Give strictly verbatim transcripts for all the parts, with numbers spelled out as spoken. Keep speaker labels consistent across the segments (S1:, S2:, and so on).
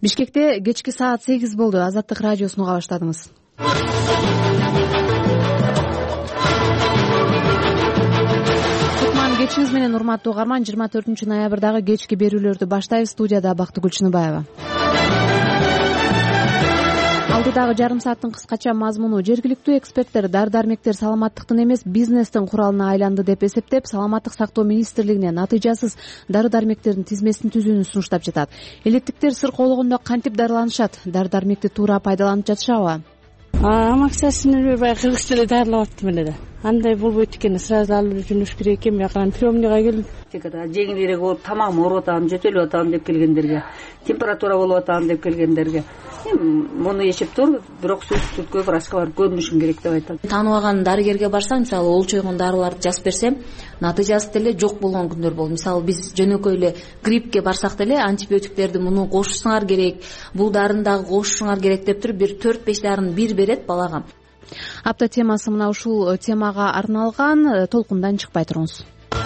S1: Бишкекте кечки саат сегиз болду. Азаттык радиосун уга баштадыңыз. Кутман кечиңиз менен, урматтуу угарман. жыйырма төртүнчү ноябрдагы кечки берүүлөрдү баштайбыз. Студияда Бактыгүл Чыныбаева. Алдыдагы жарым сааттын кыскача мазмуну: жергиликтүү эксперттер дары-дармектер саламаттыктын эмес, бизнестин куралына айланды деп эсептеп, саламаттык сактоо министрлигине натыйжасыз дары-дармектердин тизмесин түзүүнү сунуштап жатат. Элеттиктер сыркоологондо кантип дарыланышат? Дары-дармекти туура пайдаланып жатышабы?
S2: Амаксасын билбей баягы кыргыз тили дарылап аттым эле да. Андай болбойт экен, сразу алып жүрүш керек экен. Бияка приемныйга келип,
S3: жеңилирээк болуп, тамагым ооруп атам, жөтөлүп атам деп келгендерге, температура болуп атам деп келгендерге муну эсептөө, бирок сөзсүз түрдө врачка барып көрүнүшүм керек деп айтат.
S4: Тааныбаган дарыгерге барсаң, мисалы олчойгон дарыларды жазып берсем, натыйжасы деле жок болгон күндөр болду. Мисалы биз жөнөкөй эле гриппке барсак деле антибиотиктерди муну кошсуңар керек, бул дарыны дагы кошсуңар керек деп туруп, бир төрт беш дарыны бир берет балага.
S1: Апта темасы мына ушул темага арналган. Толкундан чыкпай туруңуз.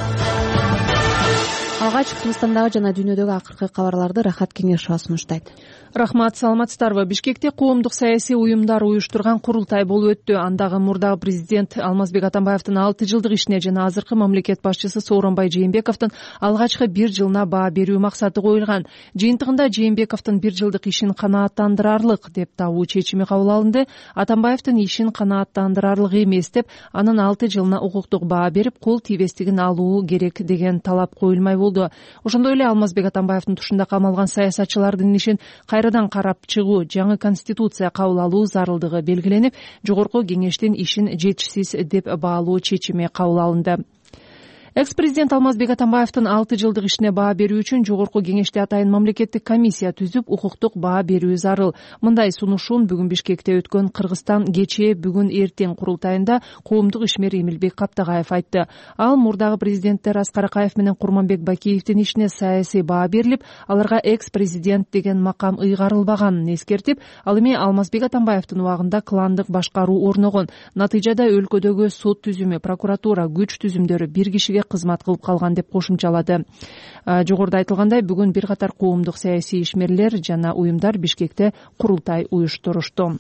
S1: Алгач Кыргызстандагы жана дүйнөдөгү акыркы кабарларды Рахат Кеңешова сунуштайт.
S5: Рахмат, саламатсыздарбы? Бишкекте коомдук саясий уюмдар уюштурган курултай болуп өттү. Андагы мурдагы президент Алмазбек Атамбаевдин алты жылдык ишине жана азыркы мамлекет башчысы Сооронбай Жээнбековдун алгачкы бир жылына баа берүү максаты коюлган. Жыйынтыгында Жээнбековдун бир жылдык ишин канааттандырарлык деп табуу чечими кабыл алынды. Атамбаевдин ишин канааттандырарлык эмес деп, анын алты жылына укуктук баа берип, кол тийбестигин алуу керек деген талап коюлмай болду. Ошондой эле Алмазбек Атамбаевдин тушунда камалган саясатчылардын ишин кайрадан карап чыгуу, жаңы конституция кабыл алуу зарылдыгы белгиленип, жогорку кеңештин ишин жетишсиз деп баалоо чечими кабыл алынды. Экс-президент Алмазбек Атамбаевдин алты жылдык ишине баа берүү үчүн жогорку кеңеште атайын мамлекеттик комиссия түзүп, укуктук баа берүү зарыл. Мындай сунушун бүгүн Бишкекте өткөн Кыргызстан кечээ бүгүн эртең курултайында коомдук ишмер Эмилбек Каптагаев айтты. Ал мурдагы президенттер Аскар Акаев менен Курманбек Бакиевдин ишине саясий баа берилип, аларга экс-президент деген макам ыйгарылбаганын эскертип, ал эми Алмазбек Атамбаевдин убагында кландык башкаруу орногон. Натыйжада өлкөдөгү сот түзүмү, прокуратура, күч түзүмдөрү бир кишиге кызмат кылып калган деп кошумчалады. Жогоруда айтылгандай, бүгүн бир катар коомдук саясий ишмерлер жана уюмдар Бишкекте курултай уюштурушту.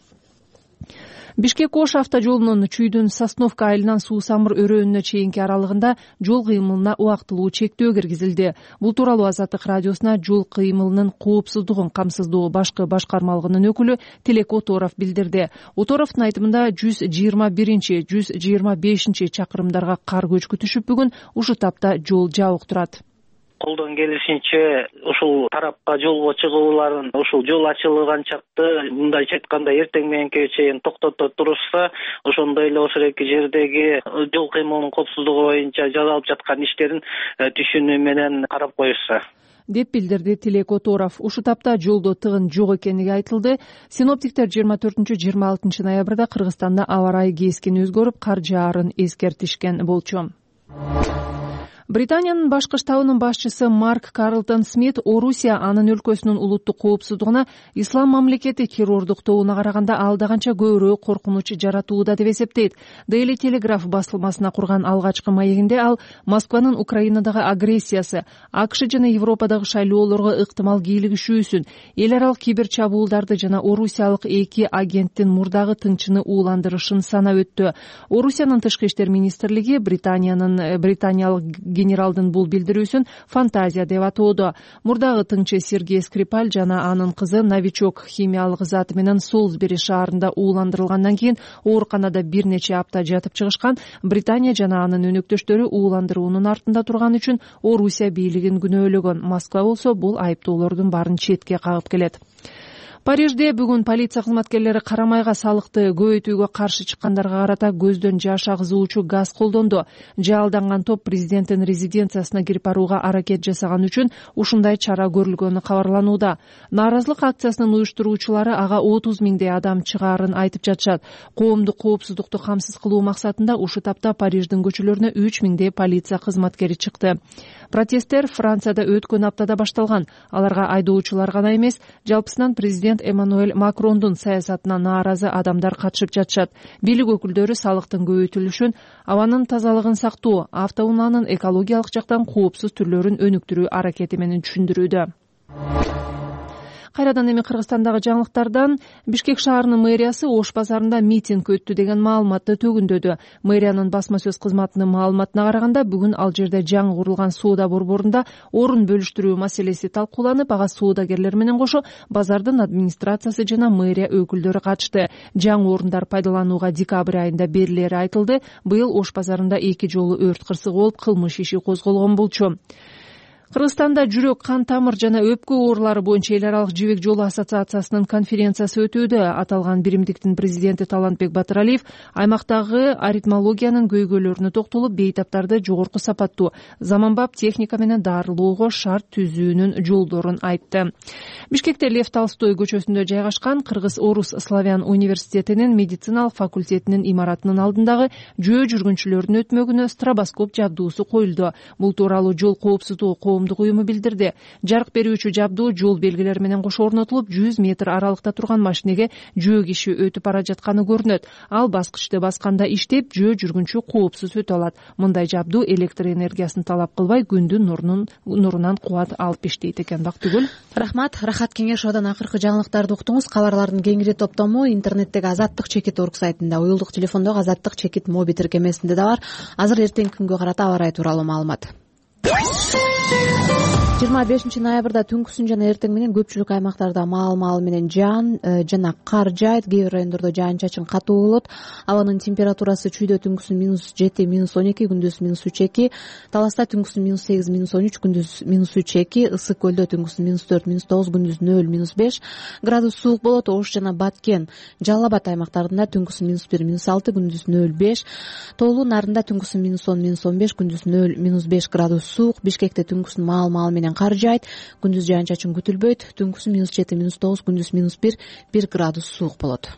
S5: Бишкек-Ош автожолунун Чүйдүн Сосновка айылынан Суу Самыр өрөөнүнө чейинки аралыгында жол кыймылына убактылуу чектөө киргизилди. Бул тууралуу Азаттык радиосуна жол кыймылынын коопсуздугун камсыздоо башкы башкармалыгынын өкүлү Тилек Оторов билдирди. Оторовдун айтымында жүз жыйырма биринчи, жүз жыйырма бешинчи чакырымдарга кар көчкү түшүп, бүгүн ушул тапта жол жабык турат.
S6: Колдон келишинче ушул тарапка жолго чыгууларын, ушул жол ачылган чакты, мындайча айтканда эртең мененке чейин токтото турушса, ошондой эле ошол эки жердеги жол кыймылынын коопсуздугу боюнча жасалып жаткан иштерин түшүнүү менен карап коюшса
S5: деп билдирди Тилек Оторов. Ушул тапта жолдо тыгын жок экенлиги айтылды. Синоптиктер жыйырма төртүнчү жыйырма алтынчы ноябрда Кыргызстанда аба ырайы кескин өзгөрүп, кар жаарын эскертишкен болчу. Британиянын башкы штабынын башчысы Марк Карлтон Смит Орусия анын өлкөсүнүн улуттук коопсуздугуна ислам мамлекети террордуктоонуна караганда алда канча көбүрөөк коркунуч жаратууда деп эсептейт. Daily Telegraph басылмасына курган алгачкы маегинде ал Москванын Украинадагы агрессиясы, АКШ жана Европадагы шайлоолорго ыктымал кийлигишүүсүн, эл аралык кибер чабуулдарды жана орусиялык эки агенттин мурдагы тынчыны ууландырышын санап өттү. Орусиянын тышкы иштер министрлиги Британиянын британиялык генералдын бул билдирүүсүн фантазия деп атоодо. Мурдагы тыңчы Сергей Скрипаль жана анын кызы новичок химиялык зат менен Солсбери шаарында ууландырылгандан кийин ооруканада бир нече апта жатып чыгышкан. Британия жана анын өнөктөштөрү ууландыруунун артында турган үчүн Орусия бийлигин күнөөлөгөн. Москва болсо бул айыптоолордун баарын четке кагып келет. Парижде бүгүн полиция кызматкерлери карамайга салыкты көбөйтүүгө каршы чыккандарга карата көздөн жаш агызуучу газ колдонду. Жалданган топ президенттин резиденциясына кирип барууга аракет жасаган үчүн ушундай чара көрүлгөнү кабарланууда. Нааразылык акциясынын уюштуруучулары ага отуз миңдей адам чыгаарын айтып жатышат. Коомдук коопсуздукту камсыз кылуу максатында ушул тапта Париждин көчөлөрүнө үч миңдей полиция кызматкери чыкты. Протесттер Францияда өткөн аптада башталган. Аларга айдоочулар гана эмес, жалпысынан президент Эммануэль Макрондун саясатына нааразы адамдар катышып жатышат. Бийлик өкүлдөрү салыктын көбөйтүлүшүн, абанын тазалыгын сактоо, автоунаанын экологиялык жактан коопсуз түрлөрүн өнүктүрүү аракети менен түшүндүрүүдө. Кайрадан эми Кыргызстандагы жаңылыктардан Бишкек шаарынын мэриясы Ош базарында митинг өттү деген маалыматты төгүндөдү. Мэриянын басма сөз кызматынын маалыматына караганда бүгүн ал жерде жаңы курулган соода борборунда орун бөлүштүрүү маселеси талкууланып, ага соодагерлер менен кошо базардын администрациясы жана мэрия өкүлдөрү катышты. Жаңы орундар пайдаланууга декабрь айында берилери айтылды. Быйыл Ош базарында эки жолу өрт кырсыгы болуп, кылмыш иши козголгон болчу. Кыргызстанда жүрөк, кан тамыр жана өпкө оорулары боюнча эл аралык жибек жолу ассоциациясынын конференциясы өтүүдө. Аталган биримдиктин президенти Талантбек Батыралиев аймактагы аритмологиянын көйгөйлөрүнө токтолуп, бейтаптарды жогорку сапаттуу заманбап техника менен дарылоого шарт түзүүнүн жолдорун айтты. Бишкекте Лев Толстой көчөсүндө жайгашкан Кыргыз-Орус Славян университетинин медициналык факультетинин имаратынын алдындагы жөө жүргүнчүлөрдүн өтмөгүнө стробоскоп жабдуусу коюлду. Бул тууралуу жол коопсуздугу коомдук уюму билдирди. Жарык берүүчү жабдуу жол белгилери менен кошо орнотулуп, жүз метр аралыкта турган машинеге жөө киши өтүп бара жатканы көрүнөт. Ал баскычты басканда иштеп, жөө жүргүнчү коопсуз өтө алат. Мындай жабдуу электр энергиясын талап кылбай, күндүн нурунун нурунан кубат алып иштейт экен. Бактыгүл.
S1: Рахмат. Рахат Кеңешовдон акыркы жаңылыктарды уктуңуз. Кабарлардын кеңири топтому интернеттеги азаттык чекит орг сайтында, уюлдук телефондогу азаттык чекит моби тиркемесинде да бар. Азыр эртеңки күнгө карата аба ырайы тууралуу маалымат. жыйырма бешинчи ноябрда түнкүсүн жана эртең менен көпчүлүк аймактарда маал-маал менен жаан жана кар жаайт. Кээ бир райондордо жаан-чачын катуу болот. Абанын температурасы чүйдө түнкүсүн минус жети, минус он эки, күндүз минус үч эки, Таласта түнкүсүн минус сегиз, минус он үч, күндүз минус үч эки, Ысык көлдө түнкүсүн минус төрт, минус тогуз, күндүз нөл, минус беш градус суук болот. Ош жана Баткен, Жалал Абад аймактарында түнкүсүн минус бир, минус алты, күндүз нөл, беш, Тоолуу Нарында түнкүсүн минус он, минус он беш, күндүз нөл, минус беш градус суук. Бишкекте түнкүсүн маал-маал менен кар жаайт, күндүз жаан-чачын күтүлбөйт. Түнкүсүн минус жети, минус тогуз, күндүз минус бир, бир градус суук болот.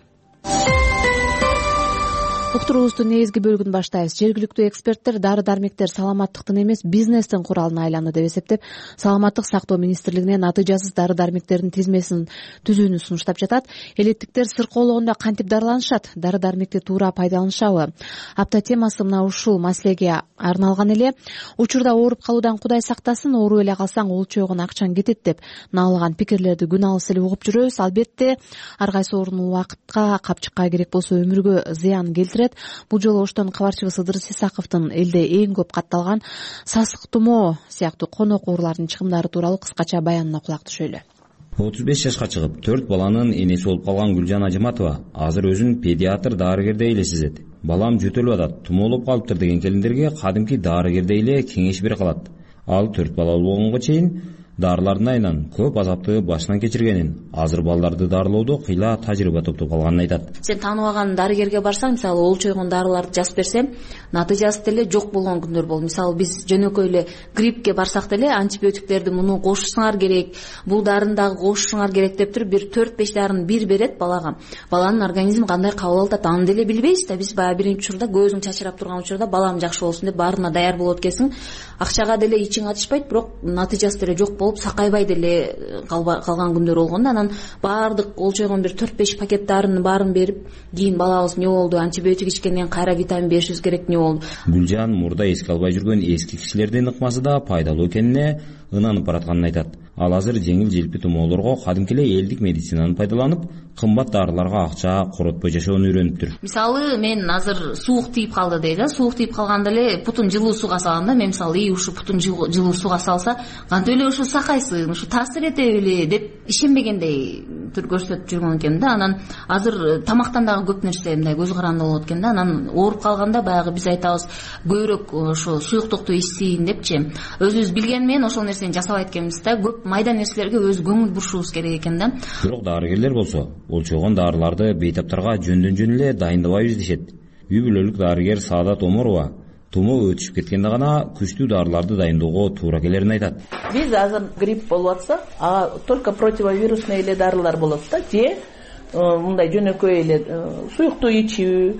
S1: Уктуруубуздун негизги бөлүгүн баштайбыз. Жергиликтүү эксперттер дары-дармектер саламаттыктын эмес, бизнестин куралына айланды деп эсептеп, Саламаттык сактоо министрлигине натыйжасыз дары-дармектердин тизмесин түзүүнү сунуштап жатат. Элеттиктер сыркоологондо кантип дарыланышат? Дары-дармекти туура пайдаланышабы? Апта темасы мына ушул маселеге арналган эле. Учурда ооруп калуудан Кудай сактасын, оору эле калсаң олчойгон акчаң кетет деп наалган пикирлерди күн алыс эле угуп жүрөбүз. Албетте, ар кайсы оорунун убакытка, капчыкка керек болсо өмүргө зыян келтирет. Бул жолу Оштон кабарчыбыз Ыдырыс Исаковдун элде эң көп катталган сасык тумоо сыяктуу конок оорулардын чыгымдары тууралуу кыскача баянына кулак түшөлү.
S7: отуз беш жашка чыгып, төрт баланын энеси болуп калган Гүлжан Ажыматова азыр өзүн педиатр дарыгердей эле сезет. Балам жөтөлүп атат, тумоолоп калыптыр деген келиндерге кадимки дарыгердей эле кеңеш бере калат. Ал төрт балалуу болгонго чейин дарылардын айынан көп азапты башынан кечиргенин, азыр балдарды дарылоодо кыйла тажрыйба топтоп калганын айтат.
S4: Сен тааныбаган дарыгерге барсаң, мисалы олчойгон дарыларды жазып берсем, натыйжасы деле жок болгон күндөр болду. Мисалы биз жөнөкөй эле гриппке барсак деле антибиотиктерди муну кошушуңар керек, бул дарыны дагы кошушуңар керек деп туруп бир төрт беш дарыны бир берет балага. Баланын организми кандай кабыл алат, аны деле билбейбиз да. Биз баягы биринчи учурда көзүң чачырап турган учурда балам жакшы болсун деп баарына даяр болот экенсиң. Акчага деле ичиң ачышпайт, бирок натыйжасы деле жок болуп сакайбай деле калган күндөр болгон да. Анан баардык олчойгон бир төрт беш пакет дарынын баарын берип, кийин балабыз эмне болду, антибиотик ичкенден кайра витамин беришибиз керек, эмне болду.
S7: Гүлжан мурда эске албай жүргөн эски кишилердин ыкмасы да пайдалуу экенине ынанып баратканын айтат. Ал азыр жеңил желпи тумоолорго кадимки эле элдик медицинаны пайдаланып, кымбат дарыларга акча коротпой жашоону үйрөнүптүр.
S4: Мисалы мен азыр суук тийип калды дейт, суук тийип калганда эле путун жылуу сууга салганда, мен мисалы и ушу путун жылуу сууга салса, кантип эле ушу сакайсың, ушу таасир этеби эле деп ишенбегендей түр көрсөтүп жүргөн экен да. Анан азыр тамактан дагы көп нерсе мындай көз каранды болот экен да. Анан ооруп калганда баягы биз айтабыз көбүрөөк ошо суюктукту ичсин депчи. Өзүбүз билген менен ошол нерсени жасабайт экенбиз да. Көп майда нерселерге өз көңүл бурушубуз керек экен да.
S7: Бирок дарыгерлер болсо олчойгон дарыларды бейтаптарга жөндөн жөн эле дайындабайбыз дешет. Үй бүлөлүк дарыгер Саадат Оморова тумоо өтүшүп кеткенде гана күчтүү дарыларды дайындоого туура келерин айтат.
S8: Биз азыр грипп болуп атса, ага только противовирусный эле дарылар болот да. Же мындай жөнөкөй эле суюктуу ичүү,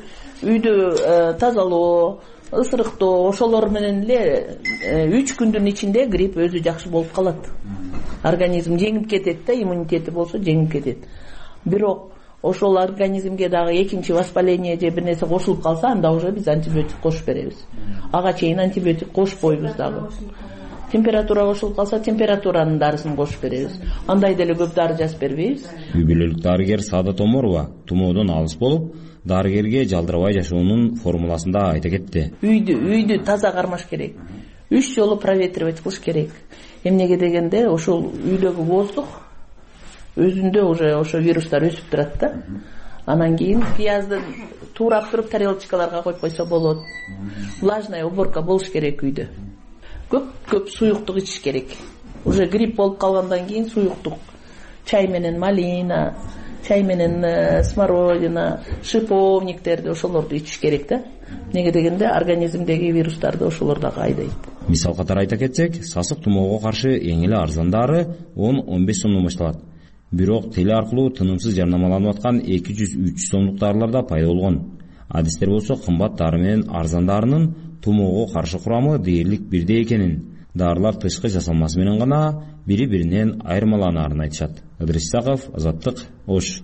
S8: үйдү тазалоо, ысырыктоо, ошолор менен эле үч күндүн ичинде грипп өзү жакшы болуп калат. Организм жеңип кетет да, иммунитети болсо жеңип кетет. Бирок ошол организмге дагы экинчи воспаление же бир нерсе кошулуп калса, анда уже биз антибиотик кошуп беребиз. Ага чейин антибиотик кошпойбуз дагы. температура кошулуп калса температуранын дарысын кошуп беребиз. Андай деле көп дары жазып бербейбиз.
S7: Үй бүлөлүк дарыгер Саадат Оморова тумоодон алыс болуп, дарыгерге жалдырабай жашоонун формуласын да айта кетти.
S8: Үйдү үйдү таза кармаш керек. Үч жолу проветривать кылыш керек. Эмнеге дегенде ошол үйдөгү воздух өзүндө уже ошо вирустар өсүп турат да. Анан кийин пиязды туурап туруп тарелочкаларга коюп койсо болот. Влажная уборка болуш керек үйдө. Көп-көп суюктук ичиш керек. Уже грипп болуп калгандан кийин суюктук. Чай менен малина, чай менен смородина, шиповниктерди ошолорду ичиш керек да. Неге дегенде организмдеги вирустарды ошолор дагы айдайт.
S7: Мисал катары айта кетсек, сасык тумоого каршы эң эле арзан дары он он беш сомдон башталат. Бирок теле аркылуу тынымсыз жарнамаланып аткан эки жүз үч жүз сомдук дарылар да пайда болгон. Адистер болсо кымбат дары менен арзан дарынын тумоого каршы курамы дээрлик бирдей экенин, дарылар тышкы жасалмасы менен гана бири-биринен айырмаланаарын айтышат. Ыдырыс Исаков, Азаттык, Ош.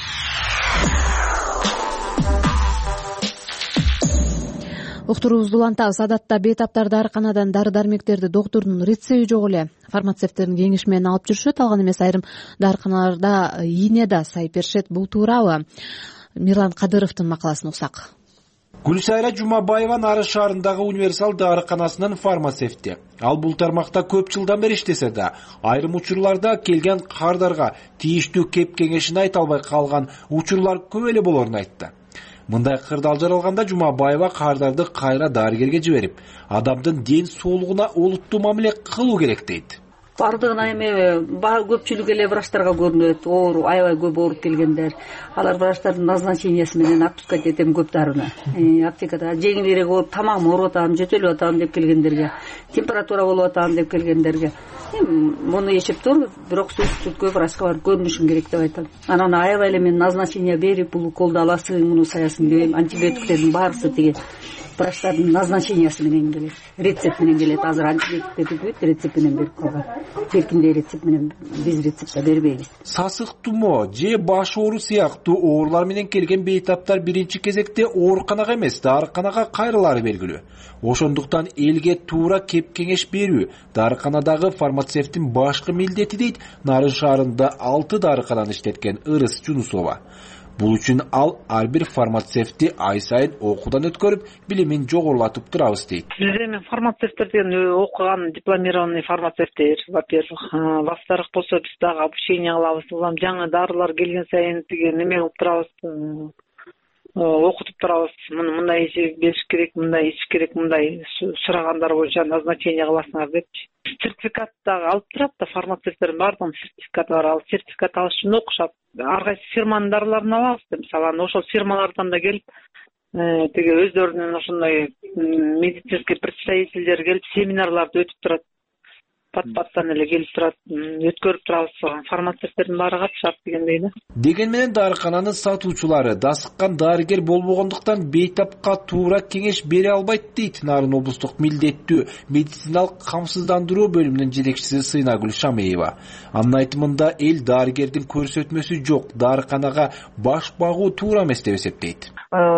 S1: Уктуруубузду улантабыз. Адатта бейтаптар дарыканадан дары-дармектерди доктурдун рецепти жок эле фармацевттердин кеңеши менен алып жүрүшөт. Алган эмес айрым дарыканаларда ийне да сайып беришет. Бул туурабы? Мирлан Кадыровдун макаласын уксак.
S9: Гүлсайра Жумабаева Нарын шаарындагы универсал дарыканасынын фармацевти. Ал бул тармакта көп жылдан бери иштесе да, айрым учурларда келген кардарга тийиштүү кеп кеңешин айта албай калган учурлар көп эле болоорун айтты. Мындай кырдаал жаралганда Жумабаева кардарды кайра дарыгерге жиберип, адамдын ден соолугуна олуттуу мамиле кылуу керек дейт.
S3: Бардыгына эми көпчүлүк эле врачтарга көрүнөт, оору аябай көп ооруп келгендер. Алар врачтардын назначениясы менен отпускать этем көп дарыны. Аптекада жеңилирээк болуп, тамагым ооруп атам, жөтөлүп атам деп келгендерге, температура болуп атам деп келгендерге муну ишип тур, бирок сүзгүчкө врачка барып көрүнүшүң керек деп айтам. Анан аябай эле мен назначение берип, бул уколду аласың, муну саясың дебейм. Антибиотиктердин баарысы тиги врачтардын назначениясы менен келет, рецепт менен келет. Азыр антибиотиктерди бүт рецепт менен берип калган. Эркиндей рецепт менен биз рецептте бербейбиз.
S9: Сасык тумо же баш оору сыяктуу оорулар менен келген бейтаптар биринчи кезекте ооруканага эмес, дарыканага кайрылары белгилүү. Ошондуктан элге туура кеп кеңеш берүү дарыканадагы фармацевттин башкы милдети дейт Нарын шаарында алты дарыкананы иштеткен Ырыс Жунусова. Бул үчүн ал ар бир фармацевтти ай сайын окуудан өткөрүп, билимин жогорулатып турабыз дейт.
S10: Биз эми фармацевттер деген окуган дипломированный фармацевттер, во-первых, во-вторых болсо биз дагы обучение кылабыз. Улам жаңы дарылар келген сайын деген неме кылып турабыз, окутуп турабыз. Мындай бериш керек, мындай ич керек, мындай сурагандар боюнча назначение кыласыңар депчи. Сертификат дагы алып турат да, фармацевттердин баардыгынын сертификаты бар. Ал сертификат алыш үчүн окушат. Ар кайсы фирманын дарыларын алабыз деп, мисалы, ошол фирмалардан да келип, тиги өздөрүнүн ошондой медицинский представительдер келип семинарларды өтүп турат. Пат-паттан эле келип турат, өткөрүп турабыз. Фармацевттердин баары катышат дегендей да.
S9: Деген менен дарыкананын сатуучулары дасыккан дарыгер болбогондуктан бейтапка туура кеңеш бере албайт дейт Нарын облустук милдеттүү медициналык камсыздандыруу бөлүмүнүн жетекчиси Сыйнагүл Шамеева. Анын айтымында эл дарыгердин көрсөтмөсү жок, дарыканага баш багуу туура эмес деп эсептейт.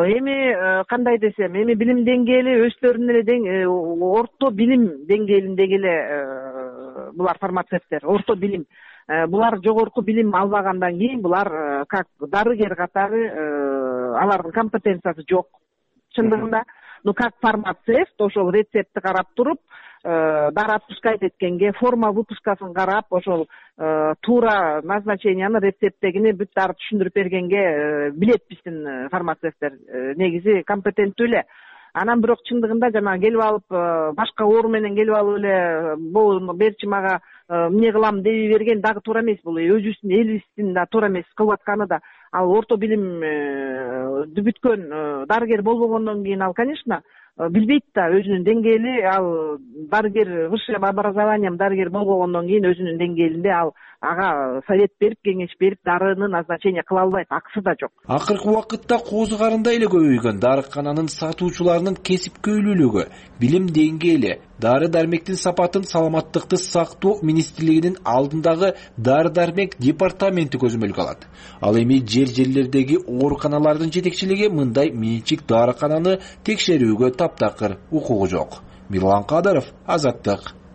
S11: Эми кандай десем, эми билим деңгээли өздөрүнүн эле орто билим деңгээлиндеги эле булар фармацевттер, орто билим. Булар жогорку билим албагандан кийин булар как дарыгер катары алардын компетенциясы жок. Чындыгында, ну как фармацевт ошол рецептти карап туруп, дары отпускать эткенге, форма выпускасын карап, ошол туура назначенияны, рецепттегини бүт дары түшүндүрүп бергенге билет биздин фармацевттер. Негизи компетенттүү эле. Анан бирок чындыгында жана келип алып, башка оору менен келип алып эле, бул берчи мага эмне кылам дей берген дагы туура эмес. Бул өзүбүздүн элибиздин да туура эмес кылып атканы да. Ал орто билим бүткөн дарыгер болбогондон кийин ал, конечно, билбейт да өзүнүн деңгээли. Ал дарыгер, высшее образованием дарыгер болбогондон кийин өзүнүн деңгээлинде ал ага совет берип, кеңеш берип, дарыны назначение кыла албайт, акысы да жок.
S9: Акыркы убакытта козу карындай эле көбөйгөн дарыкананын сатуучуларынын кесипкөйлүүлүгү, билим деңгээли, дары-дармектин сапатын саламаттыкты сактоо министрлигинин алдындагы дары-дармек департаменти көзөмөлгө алат. Ал эми жер-жерлердеги ооруканалардын жетекчилиги мындай менчик дарыкананы текшерүүгө таптакыр укугу жок. Мирлан Кадыров, Азаттык,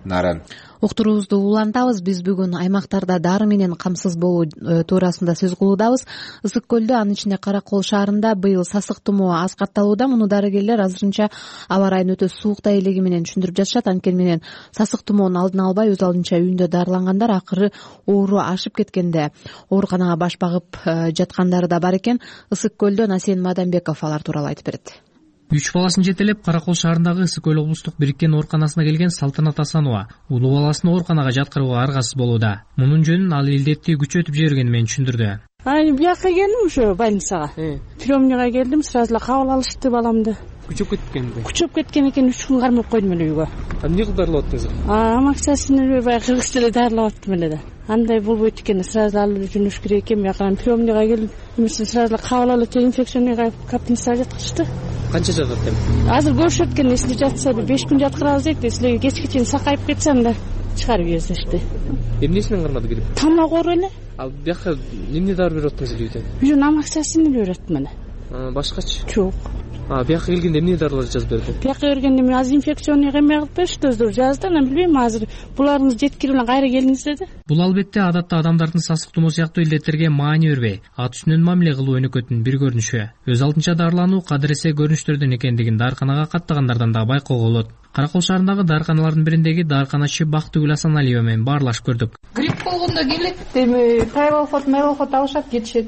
S9: Наран.
S1: Уктуруубузду улантабыз. Биз бүгүн аймактарда дары менен камсыз болуу туурасында сөз кылуудабыз. Ысык көлдө, анын ичинде Кара Кол шаарында быйыл сасык тумоо аз катталууда. Муну дарыгерлер азырынча аба райынын өтө сууктай элеги менен түшүндүрүп жатышат. Анткени менен сасык тумоонун алдын албай өз алдынча үйүндө дарылангандар акыры оору ашып кеткенде ооруканага баш багып жаткандары да бар экен. Ысык көлдөн Асен Мадамбеков алар тууралуу айтып берет.
S12: Үч баласын жетелеп Кара Кол шаарындагы Ысык көл облустук бириккен ооруканасына келген Салтанат Асанова улуу баласын ооруканага жаткырууга аргасыз болууда. Мунун жөнүн ал илдетти күчөтүп жибергени менен түшүндүрдү.
S2: Бияка келдим ушу больницага. Приемныйга келдим, сразу эле кабыл алышты баламды.
S12: Күчөп кеткенби?
S2: Күчөп кеткен экен, үч күн кармап койдум эле үйгө.
S12: Эмне кылып дарылап аттыңыз?
S2: Амаксасын баягы кыргыз тили дарылап аттым эле да. Андай болбойт экен, сразу алып жүрүш керек экен. Бияка приемныйга келип, эмесин сразу эле кабыл алып инфекционный капельницага жаткызышты.
S12: Канча жатат эми?
S2: Азыр көрүшөт экен, эсили жатса беш күн жаткырабыз дейт. Эсили кечке чейин сакайып кетсе анда чыгарып жиберишти.
S12: Эмнесинен кармады грипп?
S2: Тамак оору эле.
S12: Ал бияка эмне дары берип аттыңыз үйдө?
S2: Үйдөн амаксасын берип аттым эле.
S12: Башкачы?
S2: Жок.
S12: А бияка келгенде эмне дарылар жазып берди?
S2: Бияка келгенде мен азыр инфекционный эме кылып беришти, өздөрү жазды. Анан билбейм, азыр буларыңыз жеткирип эле кайра келиңиз деди.
S12: Бул албетте адатта адамдардын сасык тумоо сыяктуу илдеттерге маани бербей, ат үстүнөн мамиле кылуу өнөкөтүнүн бир көрүнүшү. Өз алдынча дарылануу кадыресе көрүнүштөрдөн экендигин дарыканага каттагандардан да байкоого болот. Кара Кол шаарындагы дарыканалардын бириндеги дарыканачы Бактыгүл Асаналиева менен баарлашып көрдүк.
S13: Грипп болгондо келет, эми тайвалхот, майлохот алышат, кетишет.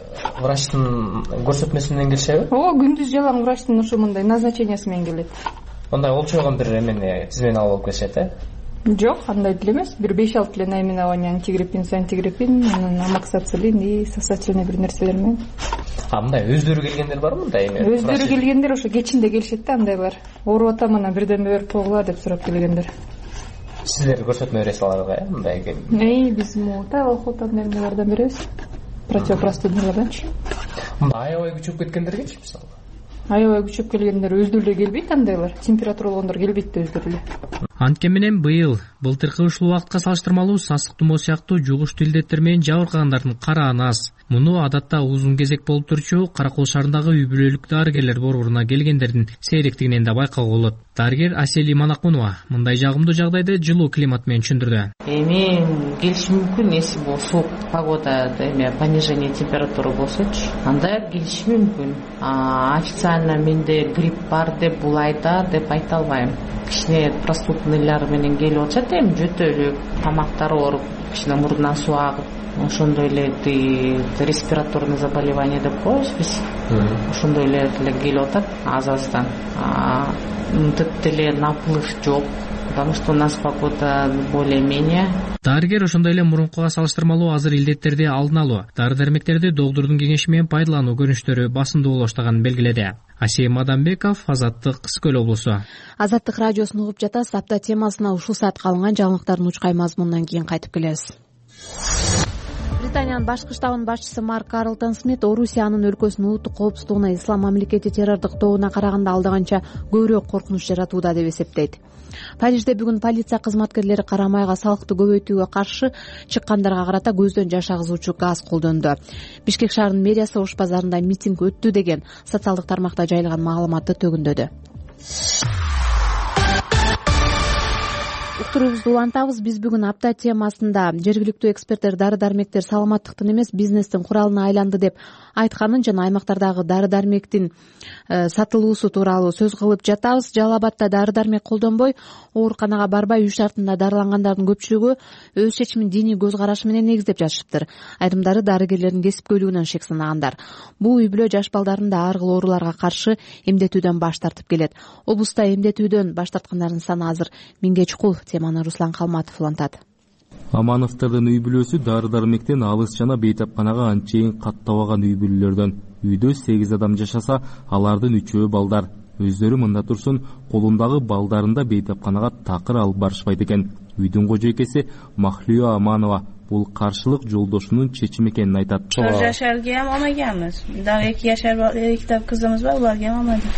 S12: Врачтын көрсөтмөсү менен келишеби?
S13: Ооба, күндүз жалаң врачтын ушу мындай назначениясы менен келет.
S12: Ондай олчойгон бир эмени тизмени алып алып келишет, э?
S13: Жок, андай деле эмес. Бир беш алты эле наименование антигриппин, антигриппин, анан амоксацилин и сосательный бир нерселер менен.
S12: А мындай өздөрү келгендер барбы мындай эме?
S13: Өздөрү келгендер ошо кечинде келишет да, андайлар. Ооруп атам, анан бирден берип койгула деп сурап келгендер.
S12: Сиздер көрсөтмө бересиз аларга, э? Мындай экен.
S13: Эй, биз му тайвалхоттон эмнелерден беребиз. Противопростудналарданчы.
S12: Мындай аябай күчөп кеткендергечи мисалы?
S13: Аябай күчөп келгендер өздөрү эле келбейт, андайлар. Температура болгондор келбейт өздөрү эле.
S12: Анткени менен быйыл былтыркы ушул убакытка салыштырмалуу сасык тумоо сыяктуу жугуштуу илдеттер менен жабыркагандардын карааны аз. Муну адатта узун кезек болуп турчу Кара Кол шаарындагы үй бүлөлүк дарыгерлер борборуна келгендердин сейректигинен да байкоого болот. Дарыгер Асели Манакунова мындай жагымдуу жагдайды жылуу климат менен түшүндүрдү.
S8: Эми келиши мүмкүн, эси бул суук погодада эме понижение температуры болсочу, анда келиши мүмкүн. Официально менде грипп бар деп бул айда деп айта албайм. Кичине простудныйлар менен келип атышат, эми жөтөлүп, тамактары ооруп, кичине мурдунан суу агып, ошондой эле респираторный заболевание деп коебуз биз. Ошондой эле келип атат аз-аздан. Типти эле наплыв жок, потому что у нас погода более-менее.
S12: Дарыгер ошондой эле мурункуга салыштырмалуу азыр илдеттерди алдын алуу, дары-дармектерди доктурдун кеңеши менен пайдалануу көрүнүштөрү басымдуу болуп баштаганын белгиледи. Асен Мадамбеков, Азаттык, Ысык көл облусу.
S1: Азаттык радиосун угуп жатасыз. Апта темасына ушул саатка алынган жаңылыктардын учкай мазмунунан кийин кайтып келебиз. Британиянын башкы штабынын башчысы Марк Карлтон Смит Орусия анын өлкөсүнүн улуттук коопсуздугуна ислам мамлекети террордук тобуна караганда алда канча көбүрөөк коркунуч жаратууда деп эсептейт. Парижде бүгүн полиция кызматкерлери кара майга салыкты көбөйтүүгө каршы чыккандарга карата көздөн жаш агызуучу газ колдонду. Бишкек шаарынын мэриясы Ош базарында митинг өттү деген социалдык тармакта жайылган маалыматты төгүндөдү. Уктуруубузду улантабыз. Биз бүгүн апта темасында жергиликтүү эксперттер дары-дармектер саламаттыктын эмес бизнестин куралына айланды деп айтканын жана аймактардагы дары-дармектин сатылуусу тууралуу сөз кылып жатабыз. Жалал Абадда дары-дармек колдонбой, ооруканага барбай үй шартында дарылангандардын көпчүлүгү өз чечимин диний көз карашы менен негиздеп жатышыптыр. Айрымдары дарыгерлердин кесипкөйлүгүнөн шек санагандар. Бул үй бүлө жаш балдарын да ар кыл ооруларга каршы эмдетүүдөн баш тартып келет. Облуста эмдетүүдөн баш тарткандардын саны азыр миңге чукул. Теманы Руслан Калматов улантат.
S14: Амановдордун үй бүлөсү дары-дармектен алыс жана бейтапканага анчейин каттабаган үй бүлөлөрдөн. Үйдө сегиз адам жашаса, алардын үчөө балдар. Өздөрү мында турсун, колундагы балдарында бейтапканага такыр алып барышпайт экен. Үйдүн кожойкеси Махлио Аманова бул каршылык жолдошунун чечими экенин айтат.
S15: Жашарга ham olmaganmiz. Дагы эки жашар эки кызыбыз бар, буларга ham olmadik.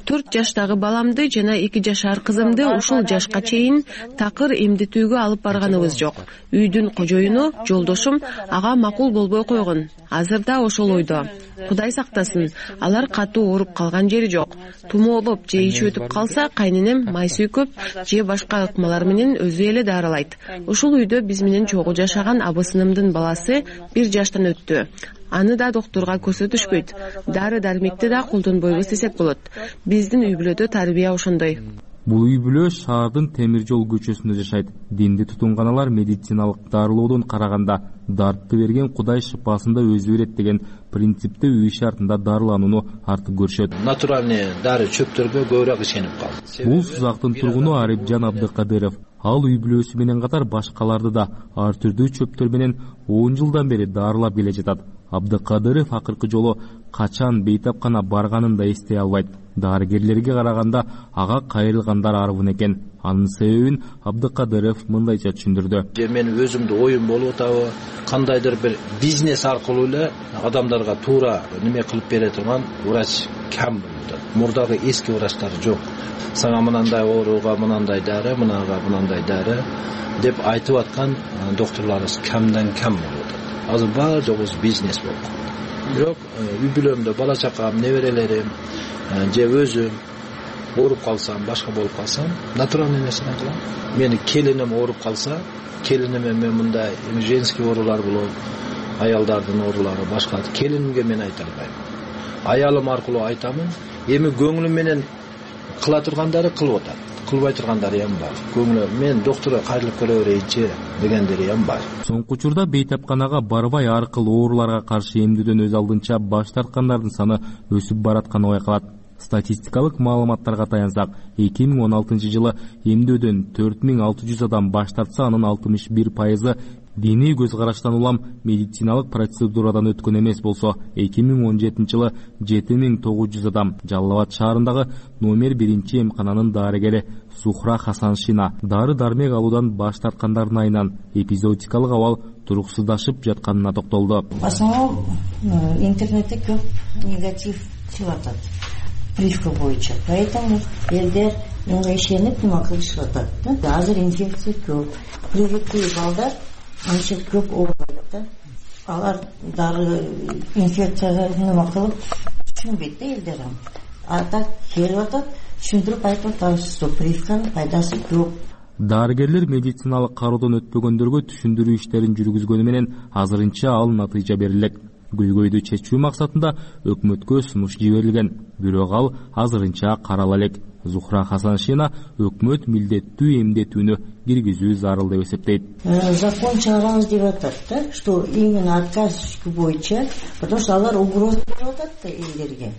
S15: төрт жаштагы баламды жана эки жашар кызымды ушул жашка чейин такыр эмдетүүгө алып барганыбыз жок. Үйдүн кожоюну, жолдошум ага макул болбой койгон. Азыр да ошол ойдо. Кудай сактасын, алар катуу ооруп калган жери жок. Тумоолоп же ичи өтүп калса, кайненем май сүйкөп же башка ыкмалар менен өзү эле дарылайт. Ушул үйдө биз менен чогуу жашаган абысынымдын баласы бир жаштан өттү. Аны да доктурга көрсөтүшпөйт. Дары дармекти да колдонбойбуз десек болот. Биздин үй бүлөдө тарбия ошондой.
S14: Бул үй бүлө шаардын темир жол көчөсүндө жашайт. Динди тутумганалар медициналык дарылоодон караганда дартты берген Кудай шыпасын да өзү берет деген принципте үй шартында дарыланууну артып көрүшөт.
S9: Натуральный дары чөптөргө көбүрөөк ишенип калды.
S14: Бул Сузактын тургуну Арипжан Абдыкадыров. Ал үй бүлөсү менен катар башкаларды да ар түрдүү чөптөр менен он жылдан бери дарылап келе жатат. Абдыкадыров акыркы жолу качан бейтапкана барганын да эстей албайт. Дарыгерлерге караганда ага кайрылгандар арбын экен. Анын себебин Абдыкадыров мындайча түшүндүрдү.
S9: Мен өзүмдүн оюм болуп атабы, кандайдыр бир бизнес аркылуу эле адамдарга туура неме кылып бере турган врач кам болду. Мурдагы эски врачтар жок. Сага мынандай ооруга мынандай дары, мынага мынандай дары деп айтып аткан докторлорубуз камдан кам болот. Азыр баары жогубуз бизнес болуп калды. Бирок үй бүлөмдө бала чакам, неберелерим же өзүм ооруп калсам, башка болуп калсам, натуральный нерсени кылам. Мени келиним ооруп калса, келиниме мен мындай женский оорулар болот, аялдардын оорулары башка. Келинимге мен айта албайм. Аялым аркылуу айтамын. Эми көңүлүм менен кыла тургандары кылып атат. Кылбай тургандары ham бар. Көңүлүм мен доктурга кайрылып көрө берейинчи дегендери ham бар.
S14: Соңку учурда бейтапканага барбай аркылуу ооруларга каршы эмдүүдөн өз алдынча баш тарткандардын саны өсүп баратканы байкалат. Статистикалык маалыматтарга таянсак, эки миң он алтынчы жылы эмдөөдөн төрт миң алты жүз адам баш тартса, анын алтымыш бир пайызы диний көз караштан улам медициналык процедурадан өткөн эмес болсо, эки миң он жетинчи жылы жети миң тогуз жүз адам Жалал Абад шаарындагы номер биринчи эмкананын дарыгери Сухра Хасаншина дары дармек алуудан баш тарткандардын айынан эпизодикалык абал туруксуздашып жатканына токтолду.
S16: В основном интернетте көп негатив чыгып атат. Привка боюнча. Поэтому элдер мага ишенип нема кылышып атат да. Азыр инфекция көп. Привиктүү балдар анча көп оорубайт да. Алар дары инфекцияга нема кылып түшүнбөйт да элдер. А так келип атат, түшүндүрүп айтып атабыз, что привканын пайдасы көп.
S14: Дарыгерлер медициналык кароодон өтпөгөндөргө түшүндүрүү иштерин жүргүзгөнү менен азырынча ал натыйжа берилет. Көйгөйдү чечүү максатында өкмөткө сунуш жиберилген, бирок ал азырынча карала элек. Зухра Хасаншина өкмөт милдеттүү эмдетүүнү киргизүү зарыл деп эсептейт.
S16: Закон чыгарабыз деп атат да, что именно отказ боюнча, потому что алар угроза берип атат да элдерге.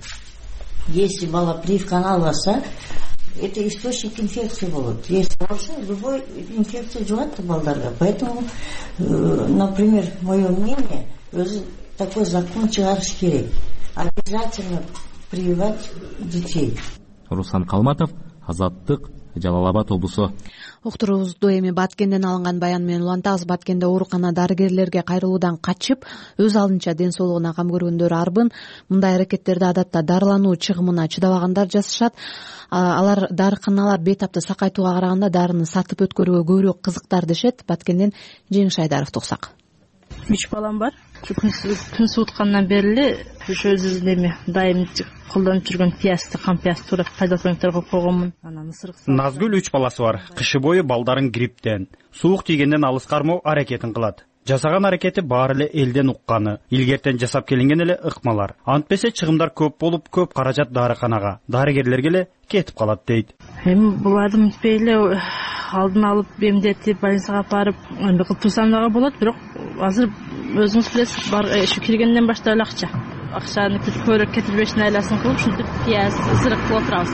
S16: Если бала привканы албаса, это источник инфекции болот. Если алса, любой инфекция жугат балдарга. Поэтому, например, мое мнение, өзү такой закон чыгарыш керек. Обязательно прививать детей.
S14: Руслан Калматов, Азаттык, Жалал Абад облусу.
S1: Уктуруубузду эми Баткенден алынган баян менен улантабыз. Баткенде оорукана дарыгерлерге кайрылуудан качып, өз алдынча ден соолугуна кам көргөндөр арбын. Мындай аракеттерди адатта дарылануу чыгымына чыдабагандар жасашат. Алар дарыканалар бейтапты сакайтууга караганда дарыны сатып өткөрүүгө көбүрөөк кызыктар дешет. Баткенден Жеңиш Айдаров туксак.
S2: Үч балам бар. Күн суuткандан бери ошо өзүбүздүн эми дайым колдонуп жүргөн пиязды, кам пияз туура пайдаланып койгонмун. Анан ысырык.
S17: Назгүл үч баласы бар. Кышы бою балдарын грипптен, суук тийгенден алыс кармоо аракетин кылат. Жасаган аракети баары эле элден укканы, илгертен жасап келинген эле ыкмалар. Антпесе чыгымдар көп болуп, көп каражат дарыканага, дарыгерлерге эле кетип калат дейт.
S2: Эми буларды мынтпей эле алдын алып эмдетип, больницага барып, эми кылып турсам дагы болот, бирок азыр өзүңүз билесиз, бар ушу киргенден баштап эле акча. Акчаны көрөк кетирбештин айласын кылып, ушинтип пияз, ысырык кылып отурабыз.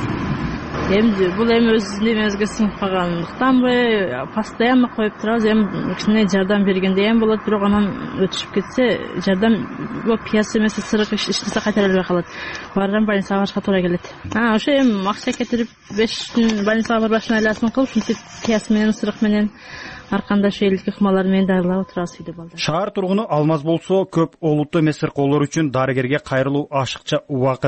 S2: Эми бул эми өзүбүздүн эмебизге сиңип калгандыктанбы, постоянно коюп турабыз. Эми кичине жардам бергендей эми болот, бирок анан өтүшүп кетсе, жардам бул пияз эмес, ысырык иштесе кайтара элбей калат. Барган больницага барышка туура келет. А, ошо эми акча кетирип, беш күн больницага барбаштын айласын кылып, ушинтип пияз менен, ысырык менен аркандаш элдик ыкмалар менен дарылап отурабыз үйдө балдар.
S17: Шаар тургуну Алмаз болсо, көп олуттуу эмес ыркоолор үчүн дарыгерге кайрылуу ашыкча убакыт.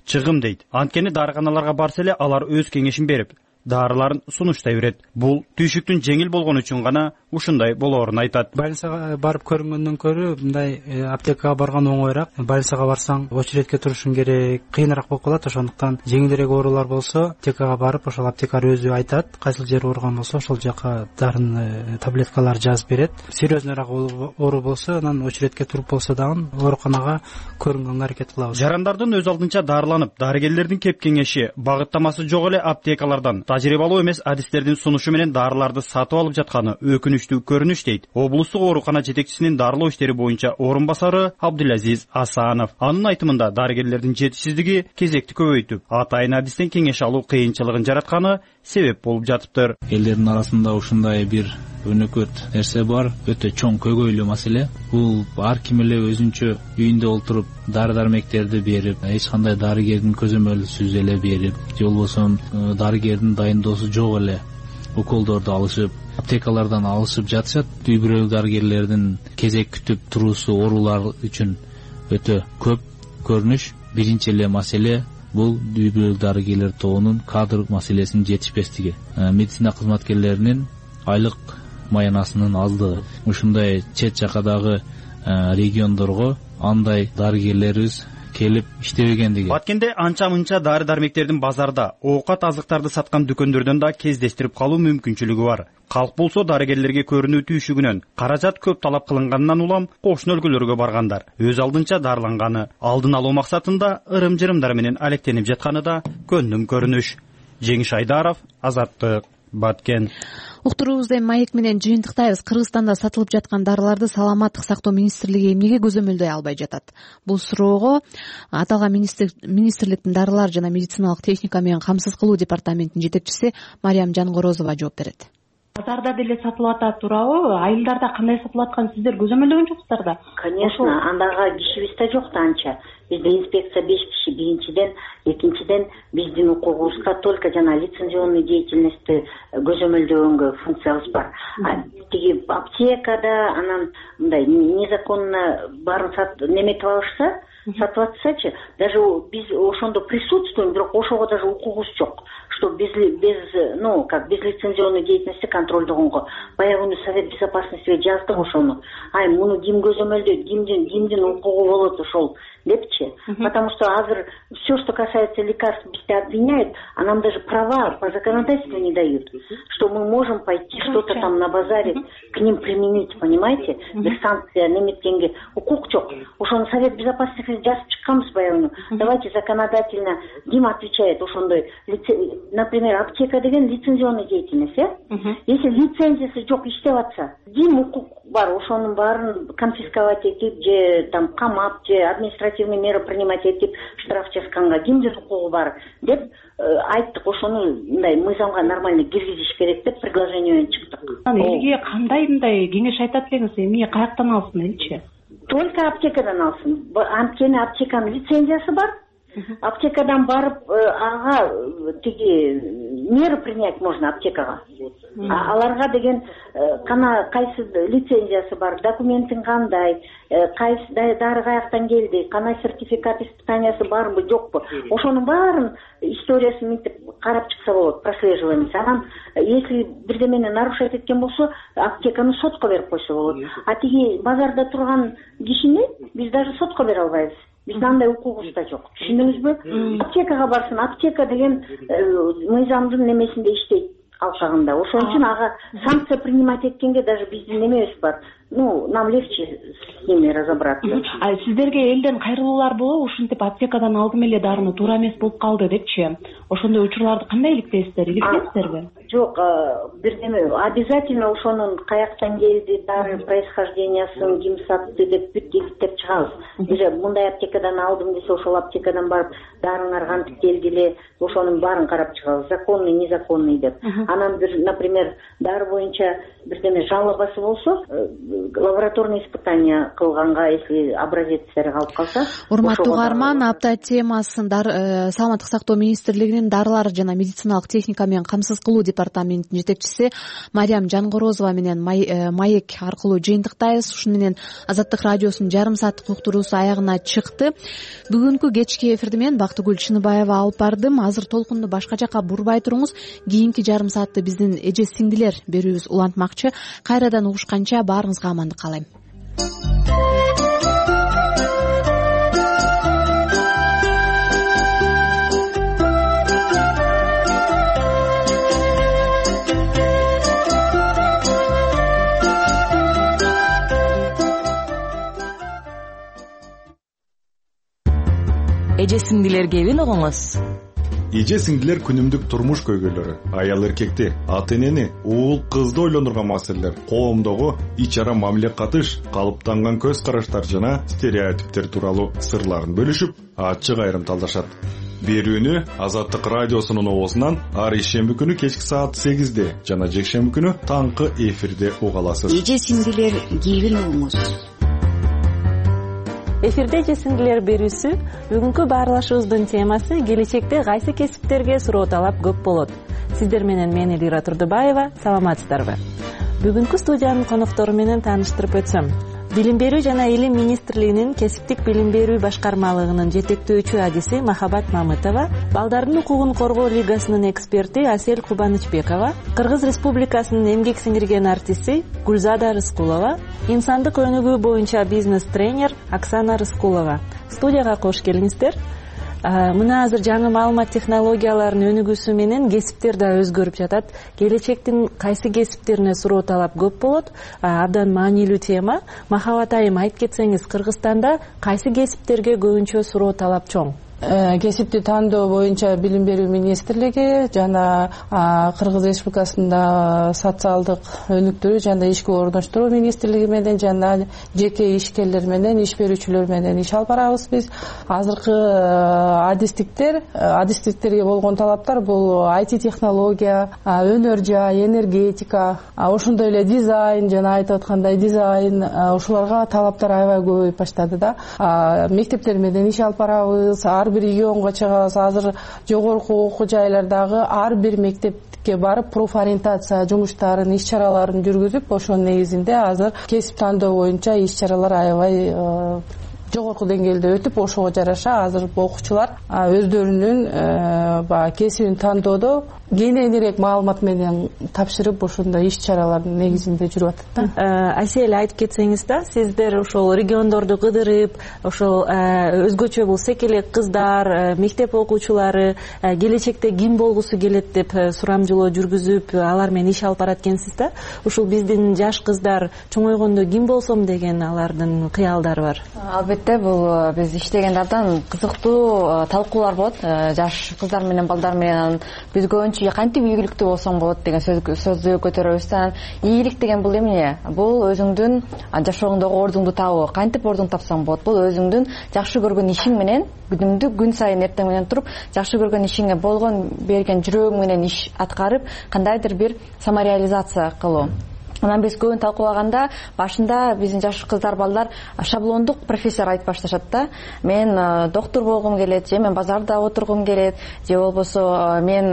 S17: чыгым дейт. Анткени дарыканаларга барса эле алар өз кеңешин берип, дарыларын сунуштай берет. Бул түйшүктүн жеңил болгону үчүн гана ушундай болоорун айтат.
S18: Больницага барып көрүнгөндөн көрө мындай аптекага барган оңоюраак. Больницага барсаң очередке турушуң керек, кыйыныраак болуп калат. Ошондуктан жеңилирээк оорулар болсо аптекага барып, ошол аптекар өзү айтат, кайсыл жери ооруган болсо ошол жака дарын таблеткалар жазып берет. Серьезныйраак оору болсо анан очередке туруп болсо дагы ооруканага көрүнгөнгө аракет кылабыз.
S17: Жарандардын өз алдынча дарыланып, дарыгерлердин кеп кеңеши, багыттамасы жок эле аптекалардан тажрыйбалуу эмес адистердин сунушу менен дарыларды сатып алып жатканы өкүнүчтүү көрүнүш дейт облустук оорукана жетекчисинин дарылоо иштери боюнча орун басары Абдулазиз Асанов. Анын айтымында дарыгерлердин жетишсиздиги кезекти көбөйтүп, атайын адистен кеңеш алуу кыйынчылыгын жаратканы себеп болуп жатыптыр.
S19: Элдердин арасында ушундай бир өнөкөт нерсе бар, өтө чоң көйгөйлүү маселе. Бул ар ким эле өзүнчө үйүндө отуруп дары дармектерди берип, эч кандай дарыгердин көзөмөлсүз эле берип, же болбосо дарыгердин дайындоосу жок эле уколдорду алышып, аптекалардан алышып жатышат. Үй бүлөлүк дарыгерлердин кезек күтүп туруусу оорулар үчүн өтө көп көрүнүш. Биринчи эле маселе бул үй бүлөлүк дарыгерлер тобунун кадр маселесинин жетишпестиги, медицина кызматкерлеринин айлык маянасынын аздыгы. Ушундай чет жакадагы региондорго андай дарыгерлерибиз келип иштебегендиги.
S17: Баткенде анча-мынча дары дармектердин базарда, оокат азыктарды саткан дүкөндөрдөн да кездештирип калуу мүмкүнчүлүгү бар. Калк болсо дарыгерлерге көрүнүү түйшүгүнөн каражат көп талап кылынганынан улам кошуна өлкөлөргө баргандар. Өз алдынча дарыланганы, алдын алуу максатында ырым-жырымдар менен алектенип жатканы да көндүм көрүнүш. Жеңиш Айдаров, Азаттык, Баткен.
S1: Уктуруубузду эми маек менен жыйынтыктайбыз. Кыргызстанда сатылып жаткан дарыларды саламаттык сактоо министрлиги эмнеге көзөмөлдөй албай жатат? Бул суроого аталган министрликтин дарылар жана медициналык техника менен камсыз кылуу департаментинин жетекчиси Мариям Жангорозова жооп берет.
S20: Базарда деле сатылып атат туурабы? Айылдарда кандай сатылып атканын сиздер көзөмөлдөгөн жоксуздар да?
S21: Конечно, андага кишибиз да жок да анча. Бизде инспекция беш киши биринчиден, экинчиден биздин укугубузга только жана лицензионный деятельностьти көзөмөлдөгөнгө функциябыз бар. Тиги аптекада анан мындай незаконно баарын неметип алышса, сатып атсачы, даже биз ошондо присутствуем, бирок ошого даже укугубуз жок, что без без ну как без лицензионной деятельности контролдогонго. Баягы Совет безопасности жаздык ошону. Ай, муну ким көзөмөлдөйт, кимдин кимдин укугу болот ошол депчи. Потому что азыр все, что касается лекарств, бизди обвиняют, а нам даже права по законодательству не дают, что мы можем пойти что-то там на базаре к ним применить, понимаете? Без санкций неметкенге укук жок. Ошону Совет безопасности жазып чыкканбыз баягы. Давайте законодательно ким отвечает ошондой, например, аптека деген лицензионный деятельность, э? Если лицензиясы жок иштеп атса, ким укук бар ошонун баарын конфисковать этип же там камап же административный мера принимать этип штраф жазганга кимдин укугу бар деп айттык. Ошону мындай мыйзамга нормально киргизиш керек деп предложение менен чыктык.
S20: Элге кандай мындай кеңеш айтат элеңиз? Эмне каяктан алсын элчи?
S21: Только аптекадан алсын. Анткени аптеканын лицензиясы бар. Аптекадан барып ага тиги меры принять можно аптекага. Аларга деген кана кайсы лицензиясы бар, документин кандай, кайсы дары каяктан келди, кана сертификат испытаниясы барбы, жокпу. Ошонун баарын историясын мынтип карап чыкса болот, прослеживаемся. Анан если бирдемени нарушать эткен болсо, аптеканы сотко берип койсо болот. А тиги базарда турган кишини биз даже сотко бере албайбыз. Биздин андай укугубуз да жок. Түшүндүңүзбү? Аптекага барсын. Аптека деген мыйзамдын немесинде иштейт алкагында. Ошон үчүн ага санкция принимать эткенге даже биздин немебиз бар. Ну, нам легче с ними разобраться.
S20: А сиздерге элден кайрылуулар болобу? Ушинтип аптекадан алдым эле дарыны туура эмес болуп калды депчи. Ошондой учурларды кандай иликтейсиздер? Иликтейсиздерби?
S21: Жок, бирдеме обязательно ошонун каяктан келди, дары происхождениясын ким сатты деп бүт иликтеп чыгабыз. Же мындай аптекадан алдым десе, ошол аптекадан барып дарыңар кантип келди эле, ошонун баарын карап чыгабыз. Законный, незаконный деп. Анан бир, например, дары боюнча бирдеме жалобасы болсо, лабораторный испытание кылганга если образецтери калып калса.
S1: Урматтуу угарман, апта темасын саламаттык сактоо министрлигинин дарылар жана медициналык техника менен камсыз кылуу департаментинин жетекчиси Мариям Жангорозова менен маек аркылуу жыйынтыктайбыз. Ушуну менен Азаттык радиосунун жарым сааттык уктуруусу аягына чыкты. Бүгүнкү кечки эфирди мен Бактыгүл Чыныбаева алып бардым. Азыр толкунду башка жака бурбай туруңуз. Кийинки жарым саатты биздин эже сиңдилер берүүбүз улантмакчы. Кайрадан угушканча баарыңызга амандык каалайм.
S6: Эже сиңдилер кебин угуңуз.
S22: Эже сиңдилер күнүмдүк турмуш көйгөйлөрү, аял эркекти, ата энени, уул кызды ойлондурган маселелер, коомдогу ич ара мамиле катыш, калыптанган көз караштар жана стереотиптер тууралуу сырларын бөлүшүп, ачык айрымталдашат. Берүүнү Азаттык радиосунун оозунан ар ишемби күнү кечки саат сегизде жана жекшемби күнү таңкы эфирде уга аласыз.
S6: Эже сиңдилер кебин угуңуз.
S23: Эфирде эже сиңдилер берүүсү бүгүнкү баарлашуубуздун темасы келечекте кайсы кесиптерге суроо талап көп болот. Сиздер менен мен Элира Турдубаева, саламатсыздарбы? Бүгүнкү студиянын коноктору менен тааныштырып өтсөм, Билим берүү жана илим министрлигинин кесиптик билим берүү башкармалыгынын жетектөөчү адиси Махабат Мамытова, Балдардын укугун коргоо лигасынын эксперти Асель Кубанычбекова, Кыргыз Республикасынын эмгек сиңирген артисти Гүлзада Рыскулова, инсандык өнүгүү боюнча бизнес-тренер Оксана Рыскулова. Студияга кош келиңиздер. Мына азыр жаңы маалымат технологияларынын өнүгүүсү менен кесиптер да өзгөрүп жатат. Келечектин кайсы кесиптерине суроо талап көп болот. Абдан маанилүү тема. Махабат айым, айтып кетсеңиз, Кыргызстанда кайсы кесиптерге көбүнчө суроо талап чоң?
S24: Кесипти тандоо боюнча билим берүү министрлиги жана Кыргыз Республикасында социалдык өнүктүрүү жана ишке орноштуруу министрлиги менен жана жеке ишкерлер менен иш берүүчүлөр менен иш алып барабыз биз. Азыркы адистиктер, адистиктерге болгон талаптар бул ай ти технология, өнөр жай, энергетика, ошондой эле дизайн жана айтып аткандай дизайн, ушуларга талаптар аябай көбөйүп баштады да. Мектептер менен иш алып барабыз. Ар бир регионго чыгабыз. Азыр жогорку окуу жайлардагы ар бир мектепке барып профориентация жумуштарын, иш чараларын жүргүзүп, ошонун негизинде азыр кесип тандоо боюнча иш чаралар аябай жогорку деңгээлде өтүп, ошого жараша азыр окуучулар өздөрүнүн баягы кесибин тандоодо кененирээк маалымат менен тапшырып, ошондой иш чаралардын негизинде жүрүп атат да.
S23: Асель, айтып кетсеңиз да, сиздер ошол региондорду кыдырып, ошол өзгөчө болсо элек кыздар, мектеп окуучулары келечекте ким болгусу келет деп сурамжылоо жүргүзүп, алар менен иш алып барат экенсиз да. Ушул биздин жаш кыздар чоңойгондо ким болсом деген алардын кыялдары бар.
S25: Албетте, бул биз иштегенде абдан кызыктуу талкуулар болот. Жаш кыздар менен балдар менен биз көбүнчө кантип ийгиликтүү болсоң болот деген сөздү көтөрөбүз. Ийгилик деген бул эмне? Бул өзүңдүн жашооңдогу ордуңду табуу. Кантип ордуң тапсаң болот? Бул өзүңдүн жакшы көргөн ишиң менен күнүмдүк күн сайын эртең менен туруп, жакшы көргөн ишиңе болгон берген жүрөгүң менен иш аткарып, кандайдыр бир самореализация кылуу. Анан биз көбүн талкуулаганда башында биздин жаш кыздар, балдар шаблондук профессиялар айтып башташат да. Мен доктор болгум келет, же мен базарда отургум келет, же болбосо мен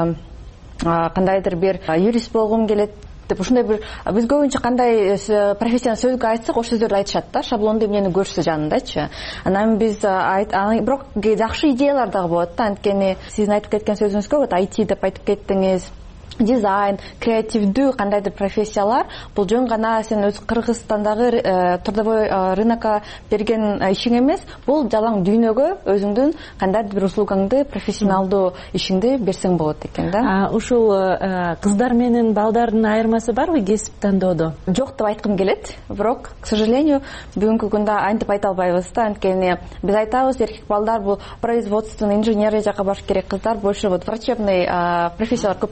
S25: кандайдыр бир юрист болгум келет деп ушундай бир биз көбүнчө кандай профессияны сөзгө айтсак, ошол сөздөрдү айтышат да, шаблондуу эмнени көрсө жанындачы. Анан биз бирок жакшы идеялар дагы болот да, анткени сиздин айтып кеткен сөзүңүзгө вот ай ти деп айтып кеттиңиз. Дизайн, креативдүү кандайдыр профессиялар бул жөн гана сен өз Кыргызстандагы трудовой рынокко берген ишиң эмес, бул жалаң дүйнөгө өзүңдүн кандайдыр бир услугаңды, профессионалдуу ишиңди берсең болот экен да.
S23: Ушул кыздар менен балдардын айырмасы барбы кесип тандоодо?
S25: Жок деп айткым келет, бирок, к сожалению, бүгүнкү күндө антип айта албайбыз да, анткени биз айтабыз, эркек балдар бул производственный, инженерия жака барыш керек, кыздар больше вот врачебный профессиялар көп тандашат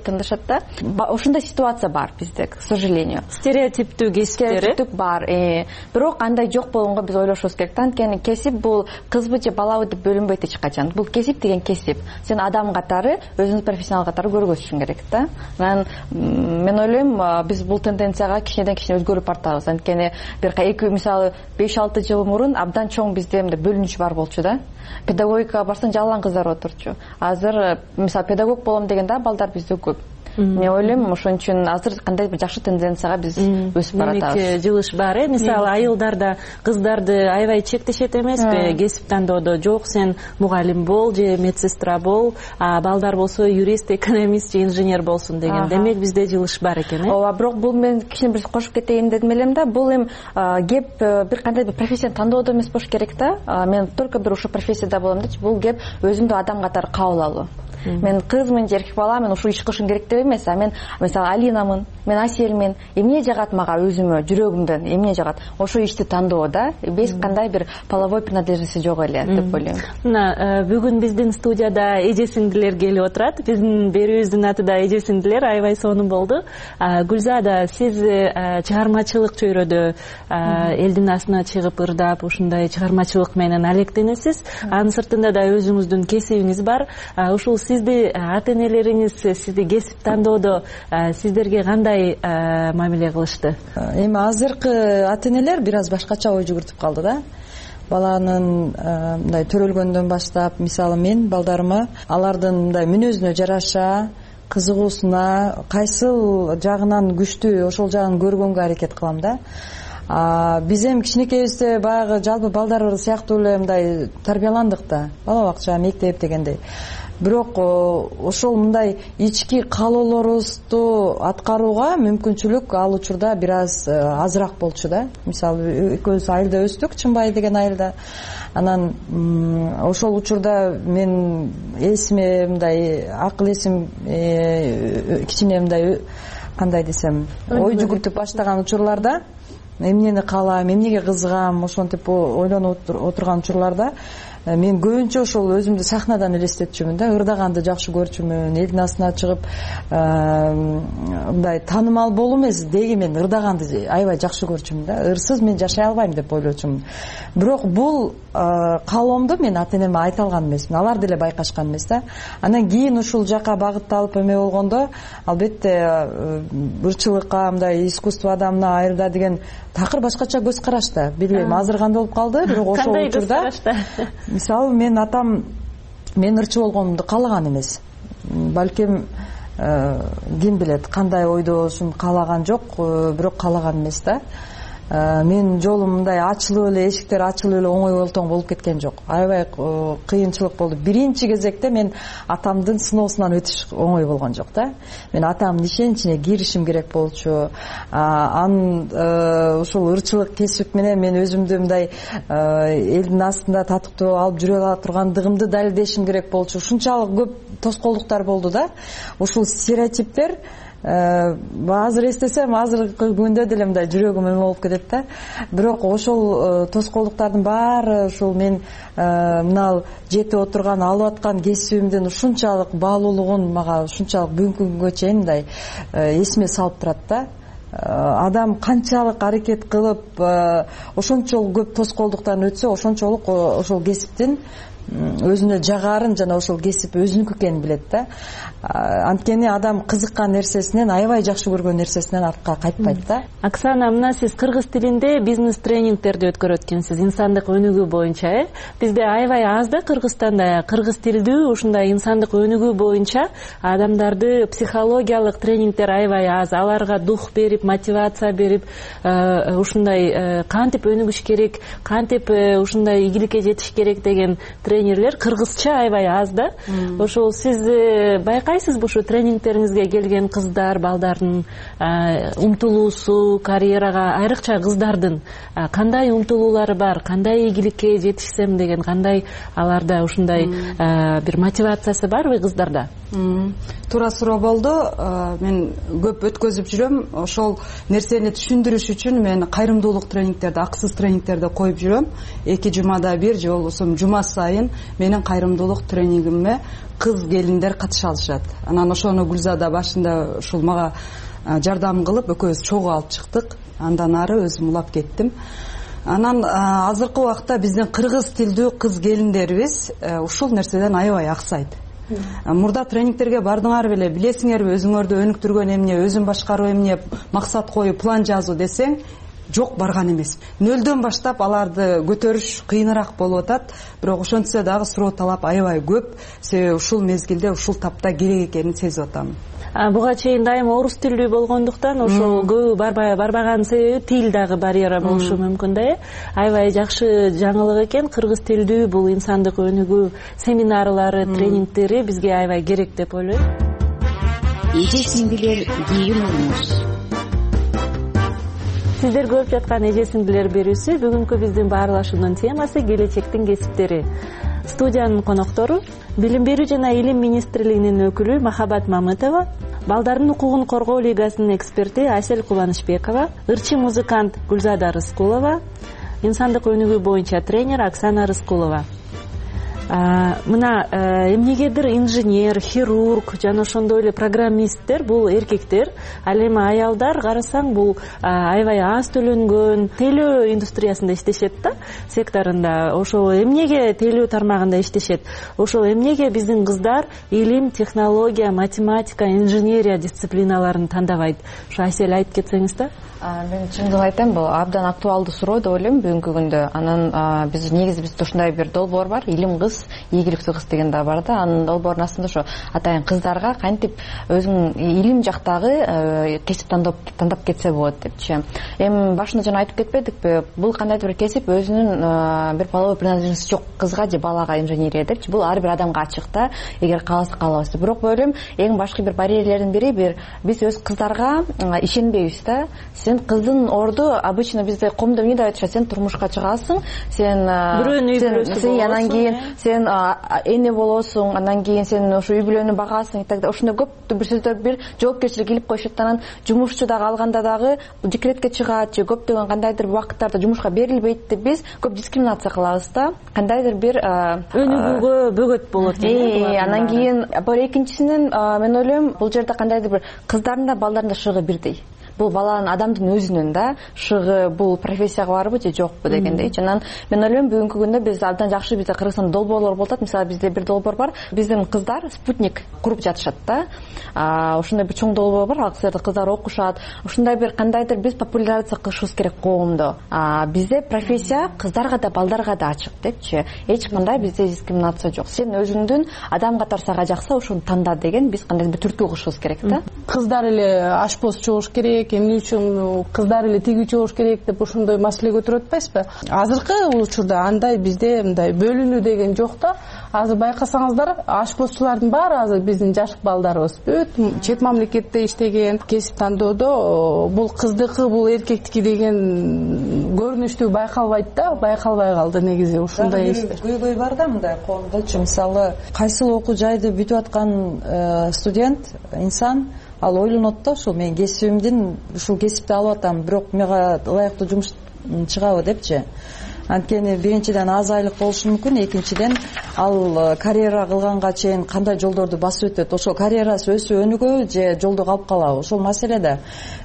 S25: да. Ошондой ситуация бар бизде, к сожалению.
S23: Стереотиптүү кесиптер
S25: стереотип бар. Бирок андай жок болгонго биз ойлошубуз керек. Анткени кесип бул кызбы же балабы деп бөлүнбөйт эч качан. Бул кесип деген кесип. Сен адам катары, өзүңүз профессионал катары көргөзүшүң керек да. Мен мен ойлойм, биз бул тенденцияга кичинеден кичине өзгөрүп баратабыз. Анткени бир эки мисалы беш алты жыл мурун абдан чоң бизде мындай бөлүнүш бар болчу да. Педагогикага барсаң жалаң кыздар отурчу. Азыр мисалы педагог болом деген да балдар бизде көп. Мен ойлойм, ошон үчүн азыр кандай бир жакшы тенденцияга биз өсүп баратабыз.
S23: Демек жылыш бар, э? Мисалы айылдарда кыздарды аябай чектешет эмеспи? Кесип тандоодо жок, сен мугалим бол же медсестра бол, а балдар болсо юрист, экономист же инженер болсун деген. Демек бизде жылыш бар экен, э?
S25: Ооба, бирок бул мен кичине бир кошуп кетейин дедим элем да. Бул эми кеп бир кандай бир профессияны тандоодо эмес болуш керек да. Мен только бир ушул профессияда болом дечи. Бул кеп өзүмдү адам катары кабыл алуу. Мен кызмын же эркек бала, мен ушул иш кылышым керек деп эмес, а мен мисалы Алинамын, мен Аселмин, эмне жагат мага өзүмө, жүрөгүмдөн эмне жагат, ошо ишти тандоо да, эч кандай бир половой принадлежности жок эле деп ойлойм.
S23: Мына бүгүн биздин студияда эже сиңдилер келип отурат. Биздин берүүбүздүн аты да эже сиңдилер, аябай сонун болду. Гүлзада, сиз чыгармачылык чөйрөдө элдин астына чыгып ырдап, ушундай чыгармачылык менен алектенесиз. Анын сыртында да өзүңүздүн кесибиңиз бар. Ушул сизди ата энелериңиз сизди кесип тандоодо сиздерге кандай мамиле кылышты?
S3: Эми азыркы ата энелер бир аз башкача ой жүгүртүп калды да. Баланын мындай төрөлгөндөн баштап, мисалы мен балдарыма алардын мындай мүнөзүнө жараша, кызыгуусуна кайсыл жагынан күчтүү ошол жагын көргөнгө аракет кылам да. Биз эми кичинекейибизде баягы жалпы балдар сыяктуу эле мындай тарбияландык да. Бала бакча, мектеп дегендей. Бирок ошол мындай ички каалоолорубузду аткарууга мүмкүнчүлүк ал учурда бир аз азыраак болчу да. Мисалы экөөбүз айылда өстүк, Чымбай деген айылда. Анан ошол учурда мен эсиме мындай акыл эсим кичине мындай кандай десем, ой жүгүртүп баштаган учурларда эмнени каалайм, эмнеге кызыгам, ошентип ойлонуп отурган учурларда мен көбүнчө ошол өзүмдү сахнадан элестетчүмүн да, ырдаганды жакшы көрчүмүн, элдин астына чыгып мындай таанымал болуу эмес, деги мен ырдаганды аябай жакшы көрчүмүн да. Ырсыз мен жашай албайм деп ойлочумун. Бирок бул каалоомду мен ата энеме айта алган эмесмин, алар деле байкашкан эмес да. Анан кийин ушул жака багытталып эме болгондо, албетте ырчылыкка, мындай искусство адамына айылда деген такыр башкача көз караш да. Билбейм, азыр кандай болуп калды, бирок ошол учурда мисалы мен атам мен ырчы болгонумду каалаган эмес. Балким ким билет кандай ойдо болушун каалаган жок, бирок каалаган эмес да. Мен жолум мындай ачылып эле, эшиктер ачылып эле оңой болтоң болуп кеткен жок. Аябай кыйынчылык болду. Биринчи кезекте мен атамдын сыноосунан өтүш оңой болгон жок да. Мен атамдын ишенин ичине киришим керек болчу. Анын ушул ырчылык кесип менен мен өзүмдү мындай элдин астында татыктуу алып жүрө ала тургандыгымды далилдешим керек болчу. Ушунчалык көп тоскоолдуктар болду да. Ушул стереотиптер азыр эстесем, азыркы күндө деле мындай жүрөгүм эме болуп кетет да. Бирок ошол тоскоолдуктардын баары ушул мен мына жетип отурган, алып аткан кесибимдин ушунчалык баалуулугун мага ушунчалык бүгүнкү күнгө чейин мындай эсиме салып турат да. Адам канчалык аракет кылып, ошончолук көп тоскоолдуктан өтсө, ошончолук ошол кесиптин өзүнө жагарын жана ошол кесип өзүнүкү экенин билет да. Анткени адам кызыккан нерсесинен, аябай жакшы көргөн нерсесинен артка кайтпайт да.
S23: Оксана, мына сиз кыргыз тилинде бизнес тренингтерди өткөрөт экенсиз, инсандык өнүгүү боюнча, э? Бизде аябай аз да Кыргызстанда кыргыз тилдүү ушундай инсандык өнүгүү боюнча адамдарды психологиялык тренингтер аябай аз. Аларга дух берип, мотивация берип, ушундай кантип өнүгүш керек, кантип ушундай ийгиликке жетиш керек деген тренерлер кыргызча аябай аз да. Ошол сиз байкайсызбы ушу тренингтериңизге келген кыздар, балдардын умтулуусу, карьерага, айрыкча кыздардын кандай умтулуулары бар, кандай ийгиликке жетишсем деген, кандай аларда ушундай бир мотивациясы барбы кыздарда?
S24: туура суроо болду. Мен көп өткөзүп жүрөм. Ошол нерсени түшүндүрүш үчүн мен кайрымдуулук тренингтерди, акысыз тренингтерди коюп жүрөм. Эки жумада бир же болбосо жума сайын менин кайрымдуулук тренингиме кыз келиндер катыша алышат. Анан ошону Гүлзада башында ушул мага жардам кылып экөөбүз чогуу алып чыктык. Андан ары өзүм улап кеттим. Анан азыркы убакта биздин кыргыз тилдүү кыз келиндерибиз ушул нерседен аябай аксайт. Мурда тренингтерге бардыңар беле, билесиңерби өзүңөрдү өнүктүргөн эмне, өзүн башкаруу эмне, максат коюп, план жазуу десең, жок, барган эмес. Нөлдөн баштап аларды көтөрүш кыйыныраак болуп атат, бирок ошентсе дагы суроо талап аябай көп. Себеби ушул мезгилде, ушул тапта керек экенин сезип атам.
S23: Буга чейин дайыма орус тилдүү болгондуктан ошол көбү барбай барбаган себеби тил дагы барьера болушу мүмкүн да. Аябай жакшы жаңылык экен. Кыргыз тилдүү бул инсандык өнүгүү семинарлары, тренингтери бизге аябай керек деп ойлойм.
S6: Эже сиңдилер кийин болуңуз.
S23: Сиздер көрүп жаткан эже сиңдилер берүүсү бүгүнкү биздин баарлашуунун темасы келечектин кесиптери. Студиянын коноктору Билим берүү жана илим министрлигинин өкүлү Махабат Мамытова, Балдардын укугун коргоо лигасынын эксперти Айсель Кубанычбекова, ырчы музыкант Гүлзада Рыскулова, инсандык өнүгүү боюнча тренер Оксана Рыскулова. Мына эмнегедир инженер, хирург жана ошондой эле программисттер бул эркектер, ал эми аялдар карасаң бул аябай аз төлөнгөн тейлөө индустриясында иштешет да, секторунда. Ошол эмнеге тейлөө тармагында иштешет? Ошол эмнеге биздин кыздар илим, технология, математика, инженерия дисциплиналарын тандабайт? Ошо Айсель айтып кетсеңиз да.
S25: Мен чындыгын айтайын, бул абдан актуалдуу суроо деп ойлойм бүгүнкү күндө. Анан биз негизи бизде ушундай бир долбоор бар, илим кыз, ийгиликтүү кыз деген да бар да. Анын долбоорунун астында ошо атайын кыздарга кантип өзүнүн илим жактагы кесип тандап тандап кетсе болот депчи. Эми башында жана айтып кетпедикпи? Бул кандайдыр бир кесип өзүнүн бир половой принадлежности жок кызга же балага инженерия депчи. Бул ар бир адамга ачык да, эгер кааласа каалабыз. Бирок бул ойлойм, эң башкы бир барьерлердин бири бир биз өз кыздарга ишенбейбиз да. Сен кыздын орду обычно бизде коомдо эмне деп айтышат? Сен турмушка чыгасың, сен сен анан кийин сен эне болосуң, анан кийин сен ошо үй бүлөнү багасың и так далее. Ошондой көп бир сөздөр бир жоопкерчилик илип коюшат. Анан жумушчу дагы алганда дагы декретке чыгат же көптөгөн кандайдыр убакыттарда жумушка берилбейт деп биз көп дискриминация кылабыз да. Кандайдыр бир
S23: өнүгүүгө бөгөт болот.
S25: Анан кийин экинчисинен мен ойлойм, бул жерде кандайдыр бир кыздардын да балдардын да шыгы бирдей. Бул баланын адамдын өзүнүн да шыгы, бул профессияга барбы же жокпу дегендей. Анан мен ойлойм бүгүнкү күндө биз абдан жакшы бизде Кыргызстанда долбоорлор болуп атат. Мисалы бизде бир долбоор бар. Биздин кыздар спутник куруп жатышат да. Ошондой бир чоң долбоор бар. Ал кыздар окушат. Ошондой бир кандайдыр биз популяризация кылышыбыз керек коомдо. Бизде профессия кыздарга да балдарга да ачык депчи. Эч кандай бизде дискриминация жок. Сен өзүңдүн адам катары сага жакса ошону танда деген биз кандай бир түрткү кылышыбыз керек да.
S24: Кыздар эле ашпоз болуш керек, эмне үчүн кыздар эле тигүүчү болуш керек деп ошондой маселе көтөрүп атпайсызбы? Азыркы учурда андай бизде мындай бөлүнүү деген жок да. Азыр байкасаңыздар, ашпозчулардын баары азыр биздин жаш балдарыбыз. Бүт чет мамлекетте иштеген, кесип тандоодо бул кыздыкы, бул эркектики деген көрүнүштүү байкалбайт да, байкалбай калды негизи ушундай иштер.
S3: Көйгөй бар да мындай коомдочу. Мисалы, кайсыл окуу жайды бүтүп аткан студент, инсан ал ойлонот да, ушул мен кесибимдин ушул кесипти алып атам, бирок мага ылайыктуу жумуш чыгабы депчи. Анткени биринчиден аз айлык болушу мүмкүн, экинчиден ал карьера кылганга чейин кандай жолдорду басып өтөт, ошол карьерасы өсүп өнүгөбү же жолдо калып калабы, ошол маселе да.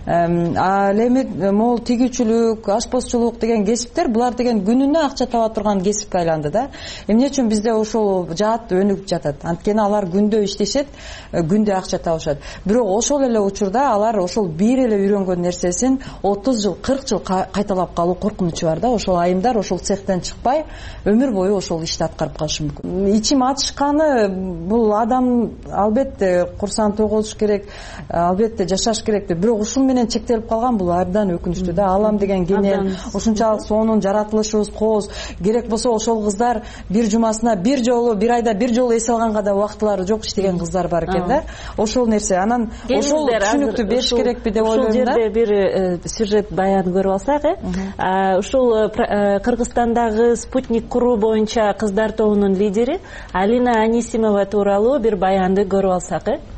S3: Ал эми могул тигүүчүлүк, ашпозчулук деген кесиптер, булар деген күнүнө акча таба турган кесипке айланды да. Эмне үчүн бизде ошол жаат өнүгүп жатат? Анткени алар күндө иштешет, күндө акча табышат. Бирок ошол эле учурда алар ошол бир эле үйрөнгөн нерсесин отуз жыл, кырк жыл кайталап калуу коркунучу бар да. Ошол айымдар ошол цехтен чыкпай өмүр бою ошол ишти аткарып калышы мүмкүн. Ичим атышканы бул адам албетте курсант тогулуш керек, албетте жашаш керек, бирок ушун менен чектелип калган бул абдан өкүнүчтүү да. Алам деген кенен, ушунчалык сонун жаратылышыбыз кооз. Керек болсо ошол кыздар бир жумасына бир жолу, бир айда бир жолу эс алганга да убактылары жок иштеген кыздар бар экен да. Ошол нерсе. Анан ошол түшүнүктү бериш керекпи деп ойлойм да.
S23: Ушул жерде бир сюжет баян көрүп алсак, э? Ушул Кыргызстандагы спутник куруу боюнча кыздар тобунун лидери Алина Анисимова тууралуу бир баянды көрүп алсак э.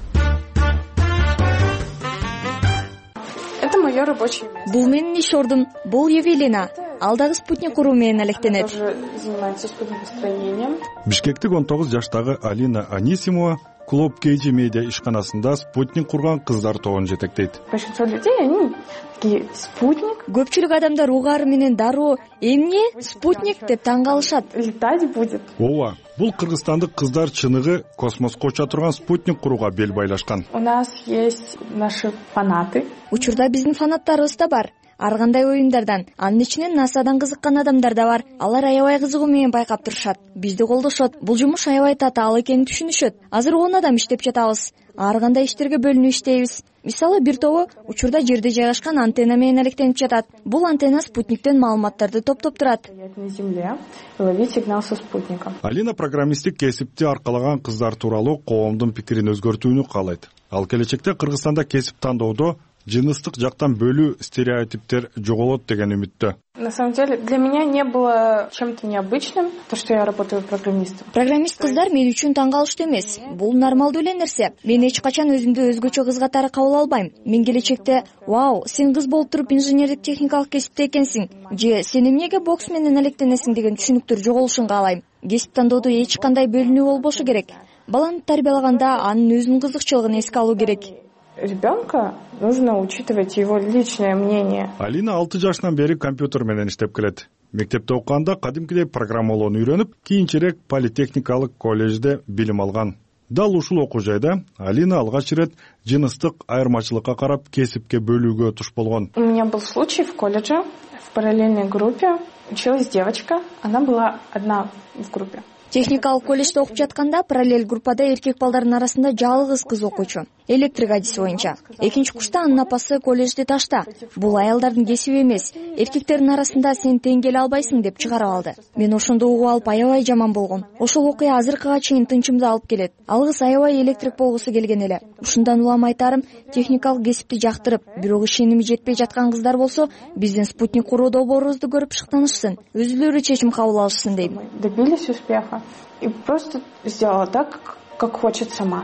S4: Это мое рабочее место.
S5: Бул менин иш ордум. Бул Евелина. Ал дагы спутник куруу менен алектенет.
S4: Тоже занимается спутникостроением.
S22: Бишкектик он тогуз жаштагы Алина Анисимова Клуб Кейджи медиа ишканасында спутник курган кыздар тобун жетектейт.
S4: Большинство людей, они такие: спутник.
S5: Көпчүлүк адамдар угаары менен дароо эмне спутник деп таң калышат.
S4: Летать будет.
S22: Ооба, бул кыргызстандык кыздар чыныгы космоско уча турган спутник курууга бел байлашкан.
S4: У нас есть наши фанаты.
S5: Учурда биздин фанаттарыбыз да бар. Ар кандай оюндардан, анын ичинен насадан кызыккан адамдар да бар. Алар аябай кызыгуу менен байкап турушат. Бизди колдошот. Бул жумуш аябай татаал экенин түшүнүшөт. Азыр он адам иштеп жатабыз. Ар кандай иштерге бөлүнүп иштейбиз. Мисалы, бир тобу учурда жерде жайгашкан антенна менен алектенип жатат. Бул антенна спутниктен маалыматтарды топтоп турат.
S4: На земле ловить сигнал со спутника.
S22: Алина программисттик кесипти аркалаган кыздар тууралуу коомдун пикирин өзгөртүүнү каалайт. Ал келечекте Кыргызстанда кесип тандоодо жыныстык жактан бөлүү стереотиптер жоголот деген үмүттө.
S4: На самом деле, для меня не было чем-то необычным то, что я работаю программистом.
S5: Программист кыздар мен үчүн таң калыштуу эмес. Бул нормалдуу эле нерсе. Мен эч качан өзүмдү өзгөчө кыз катары кабыл албайм. Мен келечекте: "Вау, сен кыз болуп туруп инженердик техникалык кесипте экенсиң" же "Сен эмнеге бокс менен алектенесиң" деген түшүнүктөр жоголушун каалайм. Кесип тандоодо эч кандай бөлүнүү болбошу керек. Баланы тарбиялаганда анын өзүнүн кызыкчылыгын эске алуу керек.
S4: Ребенка нужно учитывать его личное мнение.
S22: Алина алты жашынан бери компьютер менен иштеп келет. Мектепте окуганда кадимкидей программалоону үйрөнүп, кийинчерээк политехникалык колледжде билим алган. Дал ушул окуу жайда Алина алгач ирет жыныстык айырмачылыкка карап кесипке бөлүүгө туш болгон.
S4: У меня был случай в колледже, в параллельной группе училась девочка, она была одна в группе.
S5: Техникалык колледжде окуп жатканда параллель группада эркек балдардын арасында жалгыз кыз окуучу. Электрик адиси боюнча. Экинчи курста анын апасы колледжди ташта. Бул аялдардын кесиби эмес. Эркектердин арасында сен тең келе албайсың деп чыгарып алды. Мен ошондо угуп алып аябай жаман болгон. Ошол окуя азыркыга чейин тынчымды алып келет. Ал кыз аябай электрик болгусу келген эле. Ушундан улам айтарым, техникалык кесипти жактырып, бирок ишеними жетпей жаткан кыздар болсо, биздин спутник куруу долбоорубузду көрүп шыктанышсын. Өзүлөрү чечим кабыл алышсын дейм.
S4: Добились успеха. И просто сделала так, как хочет сама.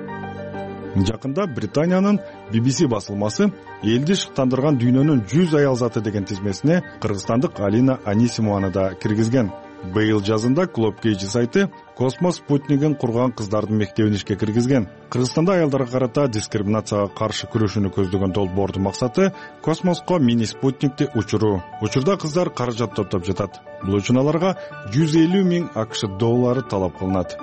S22: Жакында Британиянын би би си басылмасы элди шыктандырган дүйнөнүн жүз аял заты деген тизмесине кыргызстандык Алина Анисимованы да киргизген. Быйыл жазында Клуб Кейджи сайты космос спутнигин курган кыздардын мектебин ишке киргизген. Кыргызстанда аялдарга карата дискриминацияга каршы күрөшүүнү көздөгөн долбоордун максаты космоско мини спутникти учуруу. Учурда кыздар каражат топтоп жатат. Бул үчүн аларга жүз элүү миң акш доллары талап кылынат.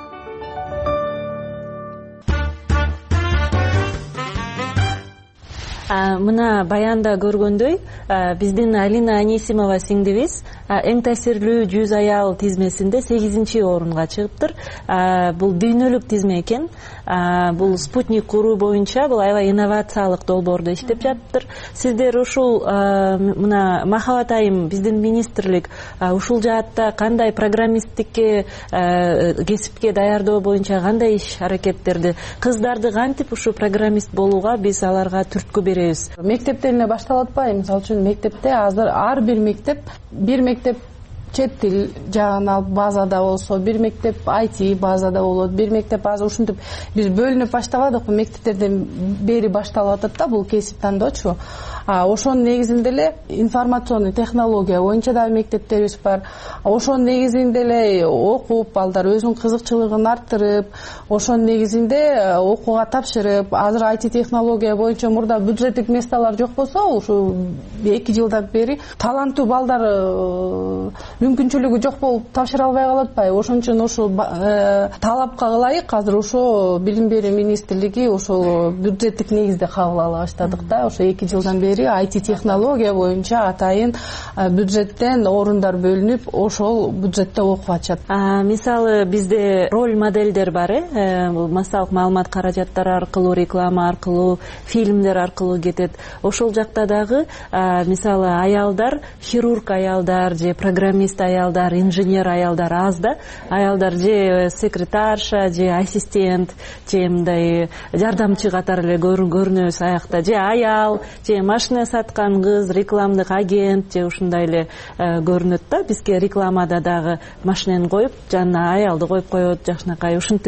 S23: Мына баянда көргөндөй, биздин Алина Анисимова сиңдибиз эң таасирлүү жүз аял тизмесинде сегизинчи орунга чыгыптыр. Бул дүйнөлүк тизме экен. Бул спутник куруу боюнча бул аябай инновациялык долбоордо иштеп жатыптыр. Сиздер ушул мына Махабат айым, биздин министрлик ушул жаатта кандай программисттикке кесипке даярдоо боюнча кандай иш аракеттерди, кыздарды кантип ушу программист болууга биз аларга түрткү беребиз?
S24: Мектептен эле башталып атпайбы? Мисалы үчүн мектепте азыр ар бир мектеп бир мектеп чет тил жагын алып базада болсо, бир мектеп ай ти базада болот, бир мектеп азыр ушинтип биз бөлүнүп баштабадыкпы, мектептерден бери башталып атат да бул кесип тандоочу. Ошонун негизинде эле информационный технология боюнча да мектептерибиз бар. Ошонун негизинде эле окуп, балдар өзүнүн кызыкчылыгын арттырып, ошонун негизинде окууга тапшырып, азыр ай ти технология боюнча мурда бюджеттик месталар жок болсо, ушу эки жылдан бери таланттуу балдар мүмкүнчүлүгү жок болуп тапшыра албай калып атпайбы? Ошон үчүн ушул талапка ылайык азыр ошо билим берүү министрлиги ошол бюджеттик негизде кабыл ала баштадык да. Ошо эки жылдан бери ай ти технология боюнча атайын бюджеттен орундар бөлүнүп, ошол бюджетте окуп атышат.
S23: Мисалы бизде роль моделдер бар, э, массалык маалымат каражаттары аркылуу, реклама аркылуу, фильмдер аркылуу кетет. Ошол жакта дагы мисалы аялдар, хирург аялдар же программист экономист аялдар, инженер аялдар аз да. Аялдар же секретарша, же ассистент, же мындай жардамчы катары эле көрүнөбүз аякта, же аял, же машина саткан кыз, рекламдык агент, же ушундай эле көрүнөт да. Бизге рекламада дагы машинени коюп, жанына аялды коюп коет, жакшынакай ушинтип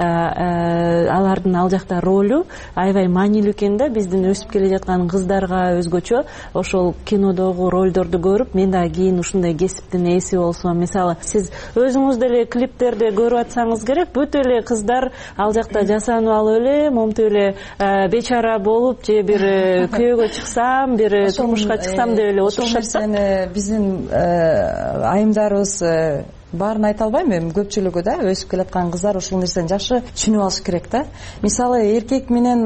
S23: алардын ал жакта ролу аябай маанилүү экен да. Биздин өсүп келе жаткан кыздарга өзгөчө ошол кинодогу ролдорду көрүп, мен дагы кийин ушундай кесиптин ээси болсом, мисалы сиз өзүңүз деле клиптерди көрүп атсаңыз керек, бүт эле кыздар ал жакта жасанып алып эле момнтип эле бечара болуп, же бир күйөөгө чыксам, бир турмушка чыксам деп эле отурушат да.
S3: Биздин айымдарыбыз баарын айта албайм, эми көпчүлүгү да өсүп келаткан кыздар ушул нерсени жакшы түшүнүп алыш керек да. Мисалы эркек менен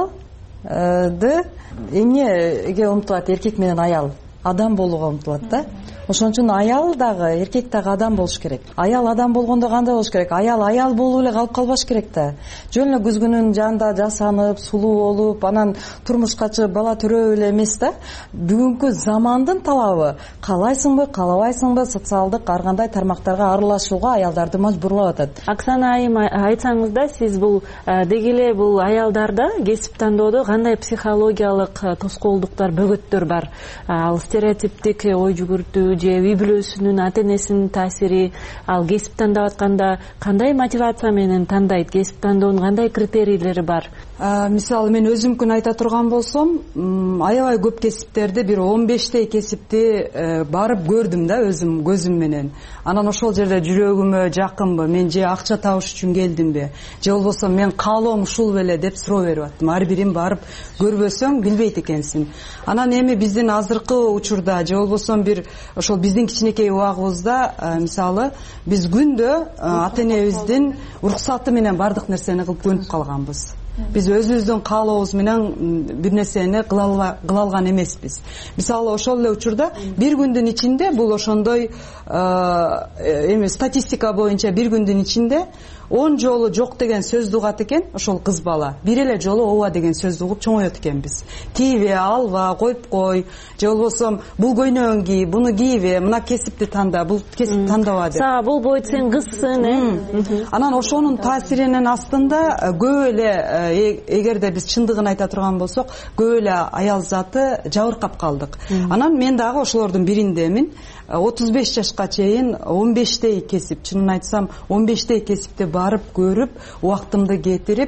S3: аялды эмнеге умтулат? Эркек менен аял адам болууга умтулат да. Ошон үчүн аял дагы, эркек дагы адам болуш керек. Аял адам болгондо кандай болуш керек? Аял аял болуп эле калып калбаш керек да. Жөн эле күзгүнүн жанында жасанып, сулуу болуп, анан турмушка чыгып бала төрөп эле эмес да. Бүгүнкү замандын талабы каалайсыңбы, каалабайсыңбы, социалдык ар кандай тармактарга аралашууга аялдарды мажбурлап атат.
S23: Оксана айым, айтсаңыз да, сиз бул деги эле бул аялдарда кесип тандоодо кандай психологиялык тоскоолдуктар, бөгөттөр бар? Ал стереотиптик ой жүгүртүү же үй бүлөсүнүн, ата энесинин таасири, ал кесип тандап атканда кандай мотивация менен тандайт? Кесип тандоонун кандай критерийлери бар?
S24: Мисалы мен өзүмкүн айта турган болсом, аябай көп кесиптерди, бир он бештей кесипти барып көрдүм да өзүм көзүм менен. Анан ошол жерде жүрөгүмө жакынбы, мен же акча табыш үчүн келдимби, же болбосо мен каалоом ушул беле деп суроо берип аттым. Ар бирин барып көрбөсөң билбейт экенсиң. Анан эми биздин азыркы учурда же болбосо бир ошол биздин кичинекей убагыбызда, мисалы биз күндө ата энебиздин уруксаты менен бардык нерсени кылып көнүп калганбыз. Биз өзүбүздүн каалообуз менен бир нерсени кыла алган эмеспиз. Мисалы ошол эле учурда бир күндүн ичинде бул ошондой эми статистика боюнча бир күндүн ичинде он жолу жок деген сөздү угат экен ошол кыз бала. Бир эле жолу ооба деген сөздү угуп чоңоет экенбиз. Кийбе, алба, коюп кой, же болбосо бул көйнөгүн кий, буну кийбе, мына кесипти танда, бул кесип тандаба деп.
S23: Сага бул бойт сен кызсың, э?
S24: Анан ошонун таасиринин астында көп эле, эгерде биз чындыгын айта турган болсок, көп эле аял заты жабыркап калдык. Анан мен дагы ошолордун бириндемин. отуз беш жашка чейин он бештей кесип, чынын айтсам он бештей кесипти барып көрүп, убактымды кетирип,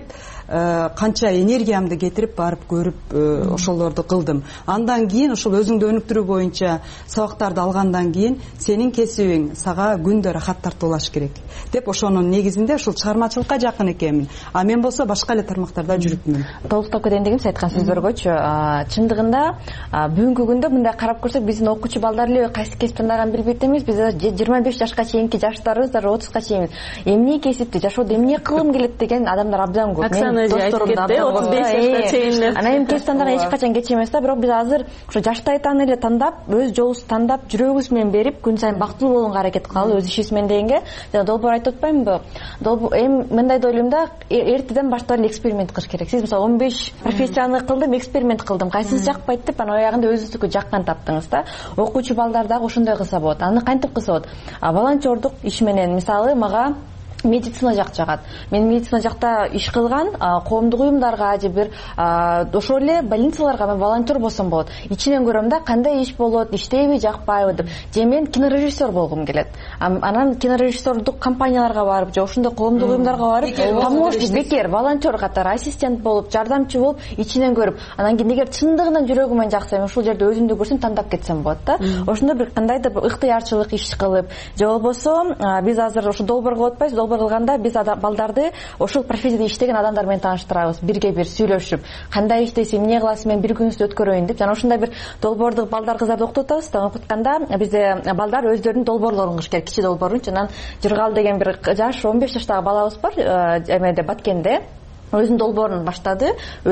S24: канча энергиямды кетирип барып көрүп ошолорду кылдым. Андан кийин ошол өзүңдү өнүктүрүү боюнча сабактарды алгандан кийин сенин кесибиң сага күндө рахат тартуулаш керек деп ошонун негизинде ушул чыгармачылыкка жакын экенмин. А мен болсо башка эле тармактарда жүрүпмүн.
S25: Толуктап кетейин дегем, сиз айткан сөздөргөчү. Чындыгында бүгүнкү күндө мындай карап көрсөк, биздин окуучу балдар эле кайсы кесип тандаганын билбейт эмес. Биз жыйырма беш жашка чейинки жаштарыбыз, даже отузга чейин эмне кесипти, жашоодо эмне кылгым келет деген адамдар абдан көп.
S23: Айтып кетти, отуз беш жашка чейин.
S25: Анан эми кесип тандаган эч качан кеч эмес да, бирок биз азыр ошо жаштайтан эле тандап, өз жолубузду тандап, жүрөгүбүз менен берип, күн сайын бактылуу болууга аракет кылалы, өз ишибиз менен дегенге. Жана долбоор айтып атпаймынбы? Долбоор эми мындай да ойлойм да, эртеден баштап эле эксперимент кылыш керек. Сиз мисалы он беш профессияны кылдым, эксперимент кылдым, кайсысы жакпайт деп, анан аягында өзүңүздүкү жаккан таптыңыз да. Окуучу балдар дагы ошондой кылса болот. Аны кантип кылса болот? Волонтердук иш менен, мисалы, мага медицина жак жагат. Мен медицина жакта иш кылган коомдук уюмдарга же бир ошол эле больницаларга мен волонтер болсом болот. Ичинен көрөм да, кандай иш болот, иштейби, жакпайбы деп. Же мен кинорежиссер болгум келет. Анан кинорежиссердук компанияларга барып, же ошондой коомдук уюмдарга барып, помощник, бекер, волонтер катары, ассистент болуп, жардамчы болуп, ичинен көрүп, анан кийин эгер чындыгынан жүрөгүм менен жакса, мен ушул жерде өзүмдү көрсөм, тандап кетсем болот да. Ошондо бир кандайдыр ыктыярчылык иш кылып, же болбосо биз азыр ошо долбоор кылып атпайбыз, долбоор кылганда биз балдарды ошол профессияда иштеген адамдар менен тааныштырабыз, бирге бир сүйлөшүп, кандай иштейсиң, эмне кыласың, мен бир күнүңүздү өткөрөйүн деп. Жана ошондой бир долбоорду балдар, кыздарды окутуп атабыз да. Окутканда бизде балдар өздөрүнүн долбоорлорун кылыш керек, кичи долбоорун. Анан Жыргал деген бир жаш он беш жаштагы балабыз бар, эмеде Баткенде. өзүнүн долбоорун баштады,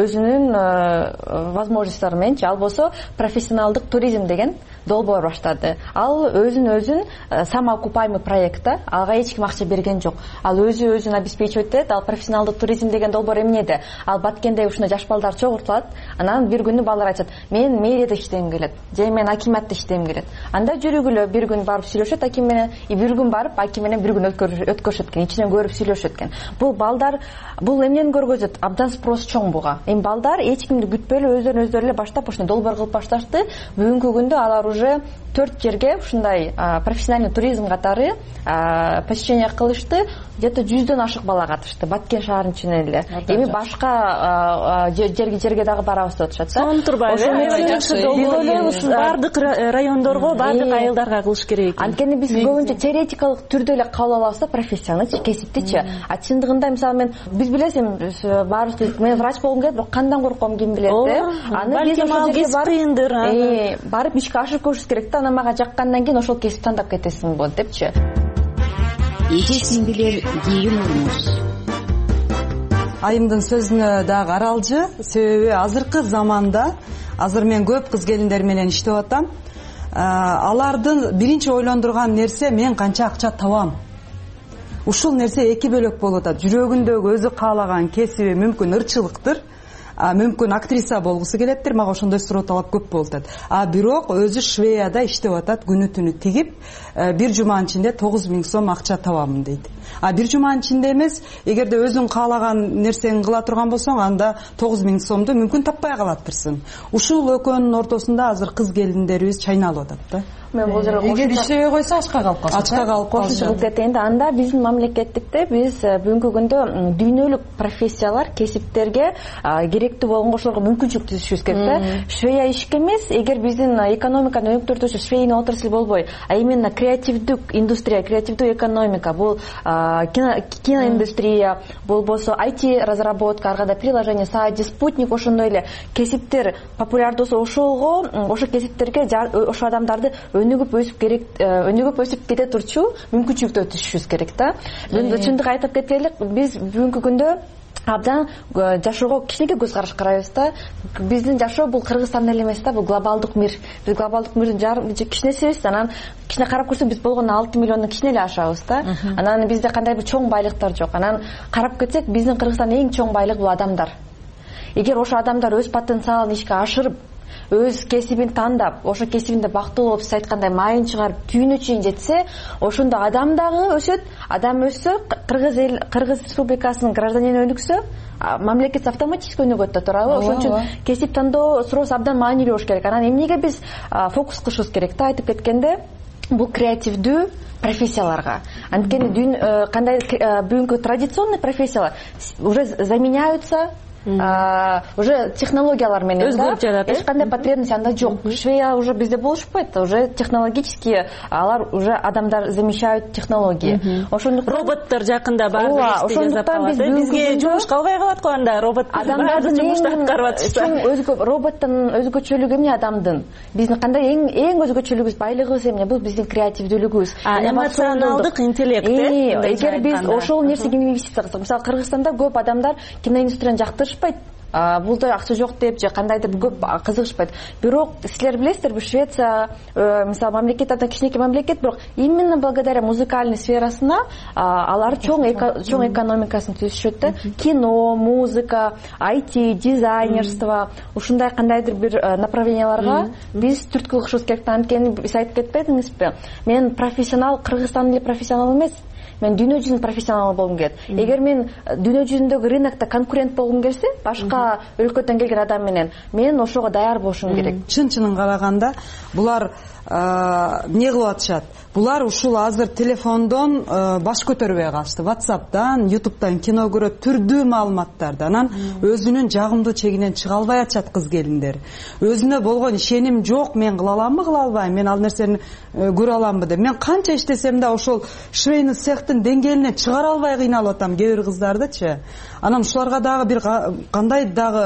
S25: өзүнүн возможносттору менен. Ал болсо профессионалдык туризм деген долбоор баштады. Ал өзүн өзүн самоокупаемый проектта, ага эч ким акча берген жок. Ал өзү өзүн обеспечивать этет. Ал профессионалдык туризм деген долбоор эмнеде? Ал баткенде ушундай жаш балдар чогултулат. Анан бир күнү балдар айтат: "Мен мэрияда иштегим келет" же "Мен акиматта иштегим келет". Анда жүрүгүлө бир күн барып сүйлөшөт аким менен, и бир күн барып аким менен бир күн өткөрүшөт экен, ичинен көрүп сүйлөшөт экен. Бул балдар бул эмнени көргөзөт? Абдан спрос чоң буга. Эми балдар эч кимди күтпөй эле өздөрүн өздөрү эле баштап ушундай долбоор кылып башташты. Бүгүнкү күндө алар уже төрт жерге ушундай профессиональный туризм катары посещение кылышты. Где-то жүздөн ашык бала катышты Баткен шаарынын ичинен эле. Эми башка жерге жерге дагы барабыз деп атышат.
S23: Сонун турбайбы? Биз ойлойбуз бардык райондорго, бардык айылдарга кылыш керек экен.
S25: Анткени биз көбүнчө теоретикалык түрдө эле кабыл алабыз да профессияны, кесиптичи. А чындыгында мисалы мен биз билебиз, баарыбыз мен врач болгум келет, бирок кандан корком ким билет да.
S23: Аны биз ошол жерге барып,
S25: барып ишке ашырып көрүш керек да. Анан мага жаккандан кийин ошол кесип тандап кетесиң болот депчи.
S6: Эже сиңдилер, кийин уруңуз.
S7: Айымдын сөзүнө дагы аралжы, себеби азыркы заманда азыр мен көп кыз келиндер менен иштеп атам. Алардын биринчи ойлондурган нерсе мен канча акча табам. Ушул нерсе эки бөлөк болуп атат. Жүрөгүндөгү өзү каалаган кесиби мүмкүн ырчылыктыр. Мүмкүн актриса болгусу келептир, мага ошондой суроо талап көп болуп атат. А бирок өзү Швеяда иштеп атат, күнү түнү тигип, бир жуманын ичинде тогуз миң сом акча табамын дейт. А бир жуманын ичинде эмес, эгерде өзүң каалаган нерсени кыла турган болсоң, анда тогуз миң сомду мүмкүн таппай калатырсың. Ушул экөөнүн ортосунда азыр кыз келиндерибиз чайналып атат да.
S25: Мен бул жерге
S7: эгер иштебей койсо ачка калып калат. Ачка калып
S25: кошулуп кетейин да. Анда биздин мамлекеттикте биз бүгүнкү күндө дүйнөлүк профессиялар, кесиптерге керектүү болгон ошолорго мүмкүнчүлүк түзүшүбүз керек да. Швея ишке эмес, эгер биздин экономиканы өнүктүрүүчү швейный отрасль болбой, а именно креативдүк индустрия, креативдүү экономика, бул киноиндустрия, болбосо ай ти разработка, ар кандай приложение, сайт, спутник, ошондой эле кесиптер популярдуу болсо, ошого, ошол кесиптерге ошо адамдарды өнүгүп өсүп керек, өнүгүп өсүп кете турчу мүмкүнчүлүктөр түзүшүбүз керек да. Чындык айтып кетелик, биз бүгүнкү күндө абдан жашоого кичинекей көз караш карайбыз да. Биздин жашоо бул Кыргызстан эле эмес да, бул глобалдык мир. Биз глобалдык мирдин жарым кичинесибиз. Анан кичине карап көрсөк, биз болгондо алты миллиондон кичине эле ашабыз да. Анан бизде кандай бир чоң байлыктар жок. Анан карап кетсек, биздин Кыргызстандын эң чоң байлыгы бул адамдар. Эгер ошо адамдар өз потенциалын ишке ашырып, өз кесибин тандап, ошо кесибинде бактылуу болуп, сиз айткандай майын чыгарып, түйүнү чейин жетсе, ошондо адам дагы өсөт. Адам өссө, Кыргыз эл, Кыргыз Республикасынын гражданини өнүксө, мамлекет автоматически өнүгөт да туурабы? Ошон үчүн кесип тандоо суроосу абдан маанилүү болуш керек. Анан эмнеге биз фокус кылышыбыз керек да? Айтып кеткенде, бул креативдүү профессияларга. Анткени кандай бүгүнкү традиционный профессиялар уже заменяются уже технологиялар менен
S23: өзгөрүп жатат.
S25: Эч кандай потребность анда жок. Швея уже бизде болушпайт, уже технологически алар уже адамдар замещают технологии.
S23: Ошондуктан роботтор жакында баардык ишти жасап калат. Бизге жумуш калбай калат го анда роботтор баардык жумушту аткарып атышса.
S25: Өзгө роботтун өзгөчөлүгү эмне адамдын? Биздин кандай эң эң өзгөчөлүгүбүз, байлыгыбыз эмне? Бул биздин креативдүүлүгүбүз,
S23: эмоционалдык интеллект.
S25: Эгер биз ошол нерсеге инвестиция кылсак, мисалы Кыргызстанда көп адамдар киноиндустрияны жактырышпайт. Булда акча жок деп же кандайдыр көп кызыгышпайт. Бирок силер билесиздерби, Швеция мисалы мамлекет абдан кичинекей мамлекет, бирок именно благодаря музыкальный сферасына алар чоң чоң экономикасын түзүшөт да. Кино, музыка, ай ти, дизайнерство, ушундай кандайдыр бир направленияларга биз түрткү кылышыбыз керек. Анткени сиз айтып кетпедиңизби? Мен профессионал, Кыргызстандын эле профессионалы эмес. Мен дүйнө жүзүнүн профессионалы болгум келет. Эгер мен дүйнө жүзүндөгү рынокто конкурент болгум келсе, башка өлкөдөн келген адам менен, мен ошого даяр болушум керек.
S7: Чын-чынын караганда булар эмне кылып атышат? Булар ушул азыр телефондон баш көтөрбөй калышты. WhatsApp'тан, YouTube'дан кино көрөт, түрдүү маалыматтарды. Анан өзүнүн жагымдуу чегинен чыга албай атышат кыз келиндер. Өзүнө болгон ишеним жок, мен кыла аламбы, кыла албайм, мен ал нерсени көрө аламбы деп. Мен канча иштесем да ошол швейный цехтин деңгээлине чыгара албай кыйналып атам кээ бир кыздардычы. Анан ушуларга дагы бир кандай дагы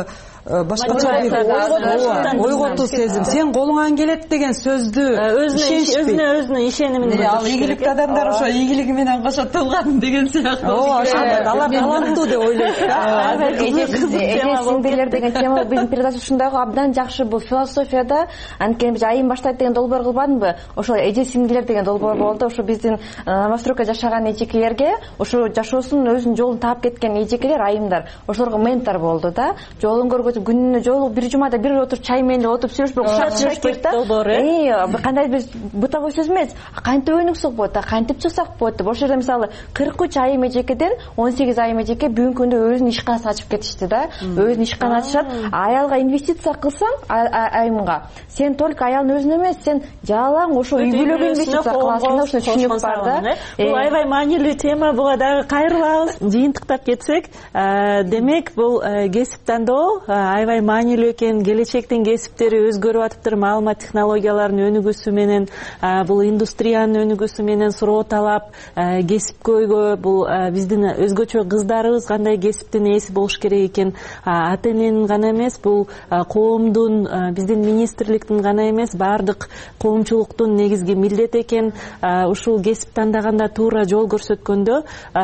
S7: башкача бир ойготуу сезим. Сен колуңан келет деген сөздү
S23: өзүнө өзүнүн ишенимин
S3: ал ийгиликтүү адамдар ошо ийгилиги менен кошо туулган деген сыяктуу.
S7: Ооба, алар таланттуу деп ойлойт да.
S25: Эже сиңдилер деген тема биздин передача ушундай го, абдан жакшы. Бул философияда анткени биз айым баштайт деген долбоор кылбадымбы? Ошол эже сиңдилер деген долбоор болду. Ошо биздин новостройка жашаган эжекелерге, ошо жашоосунун өзүнүн жолун таап кеткен эжекелер, айымдар, ошолорго ментор болду да. Жолун көргөзүп, күнүнө жолу бир жумада бир отуруп чай менен отуруп сүйлөшүп, укшатышып керек да. Кандай биз бытовой сөз эмес, кантип өнүксөк болот, кантип чыксак болот деп. Ошол жерде мисалы кырк үч айым эжекеден он сегиз айым эжеке бүгүнкү күндө өзүнүн ишканасын ачып кетишти да. Өзүнүн ишкана ачышат. Аялга инвестиция кылсаң, айымга, сен только аялдын өзүнө эмес, сен жалаң ошо үй бүлөгө инвестиция кыласың да. Ушуну түшүнүк бар да.
S23: Бул аябай маанилүү тема. Буга дагы кайрылабыз. Жыйынтыктап кетсек, демек бул кесип тандоо аябай маанилүү экен. Келечектин кесиптери өзгөрүп атыптыр. Маалымат технологияларынын өнүгүүсү менен, бул индустриянын өнүгүүсү менен суроо талап кесипкөйгө, бул биздин өзгөчө кыздарыбыз кандай кесиптин ээси болуш керек экен. Ата эненин гана эмес, бул коомдун, биздин министрликтин гана эмес, баардык коомчулуктун негизги милдети экен. Ушул кесип тандаганда туура жол көрсөткөндө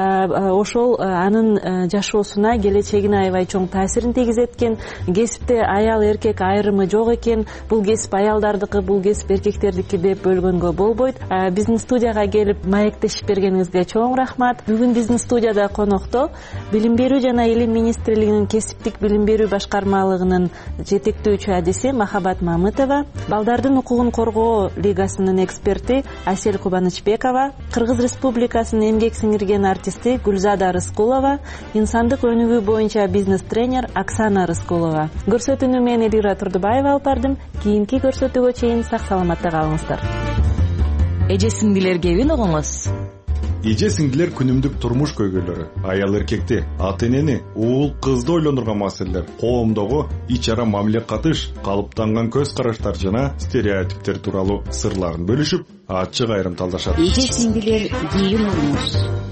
S23: ошол анын жашоосуна, келечегине аябай чоң таасирин тийгизет экен. Кесипте аял эркек айрымы жок экен. Бул кесип аялдардыкы, бул кесип эркектердики деп бөлгөнгө болбойт. Биздин студияга келип маектешип бергениңизге чоң рахмат. Бүгүн биздин студияда конокто Билим берүү жана илим министрлигинин кесиптик билим берүү башкармалыгынын жетектөөчү адиси Махабат Мамытова, Балдардын укугун коргоо лигасынын эксперти Асель Кубанычбекова, Кыргыз Республикасынын эмгек сиңирген артисти Гүлзада Рыскулова, инсандык өнүгүү боюнча бизнес-тренер Оксана Рыскулова. Көрсөтүүнү мен Элира Турдубаева алып бардым. Кийинки көрсөтүүгө чейин сак саламатта калыңыздар.
S8: Эже сиңдилер кебин угуңуз.
S22: Эже сиңдилер күнүмдүк турмуш көйгөйлөрү, аял эркекти, ата энени, уул кызды ойлондурган маселелер, коомдогу ич ара мамиле катыш, калыптанган көз караштар жана стереотиптер тууралуу сырларын бөлүшүп, ачык айрым талдашат.
S6: Эже сиңдилер кийин угуңуз.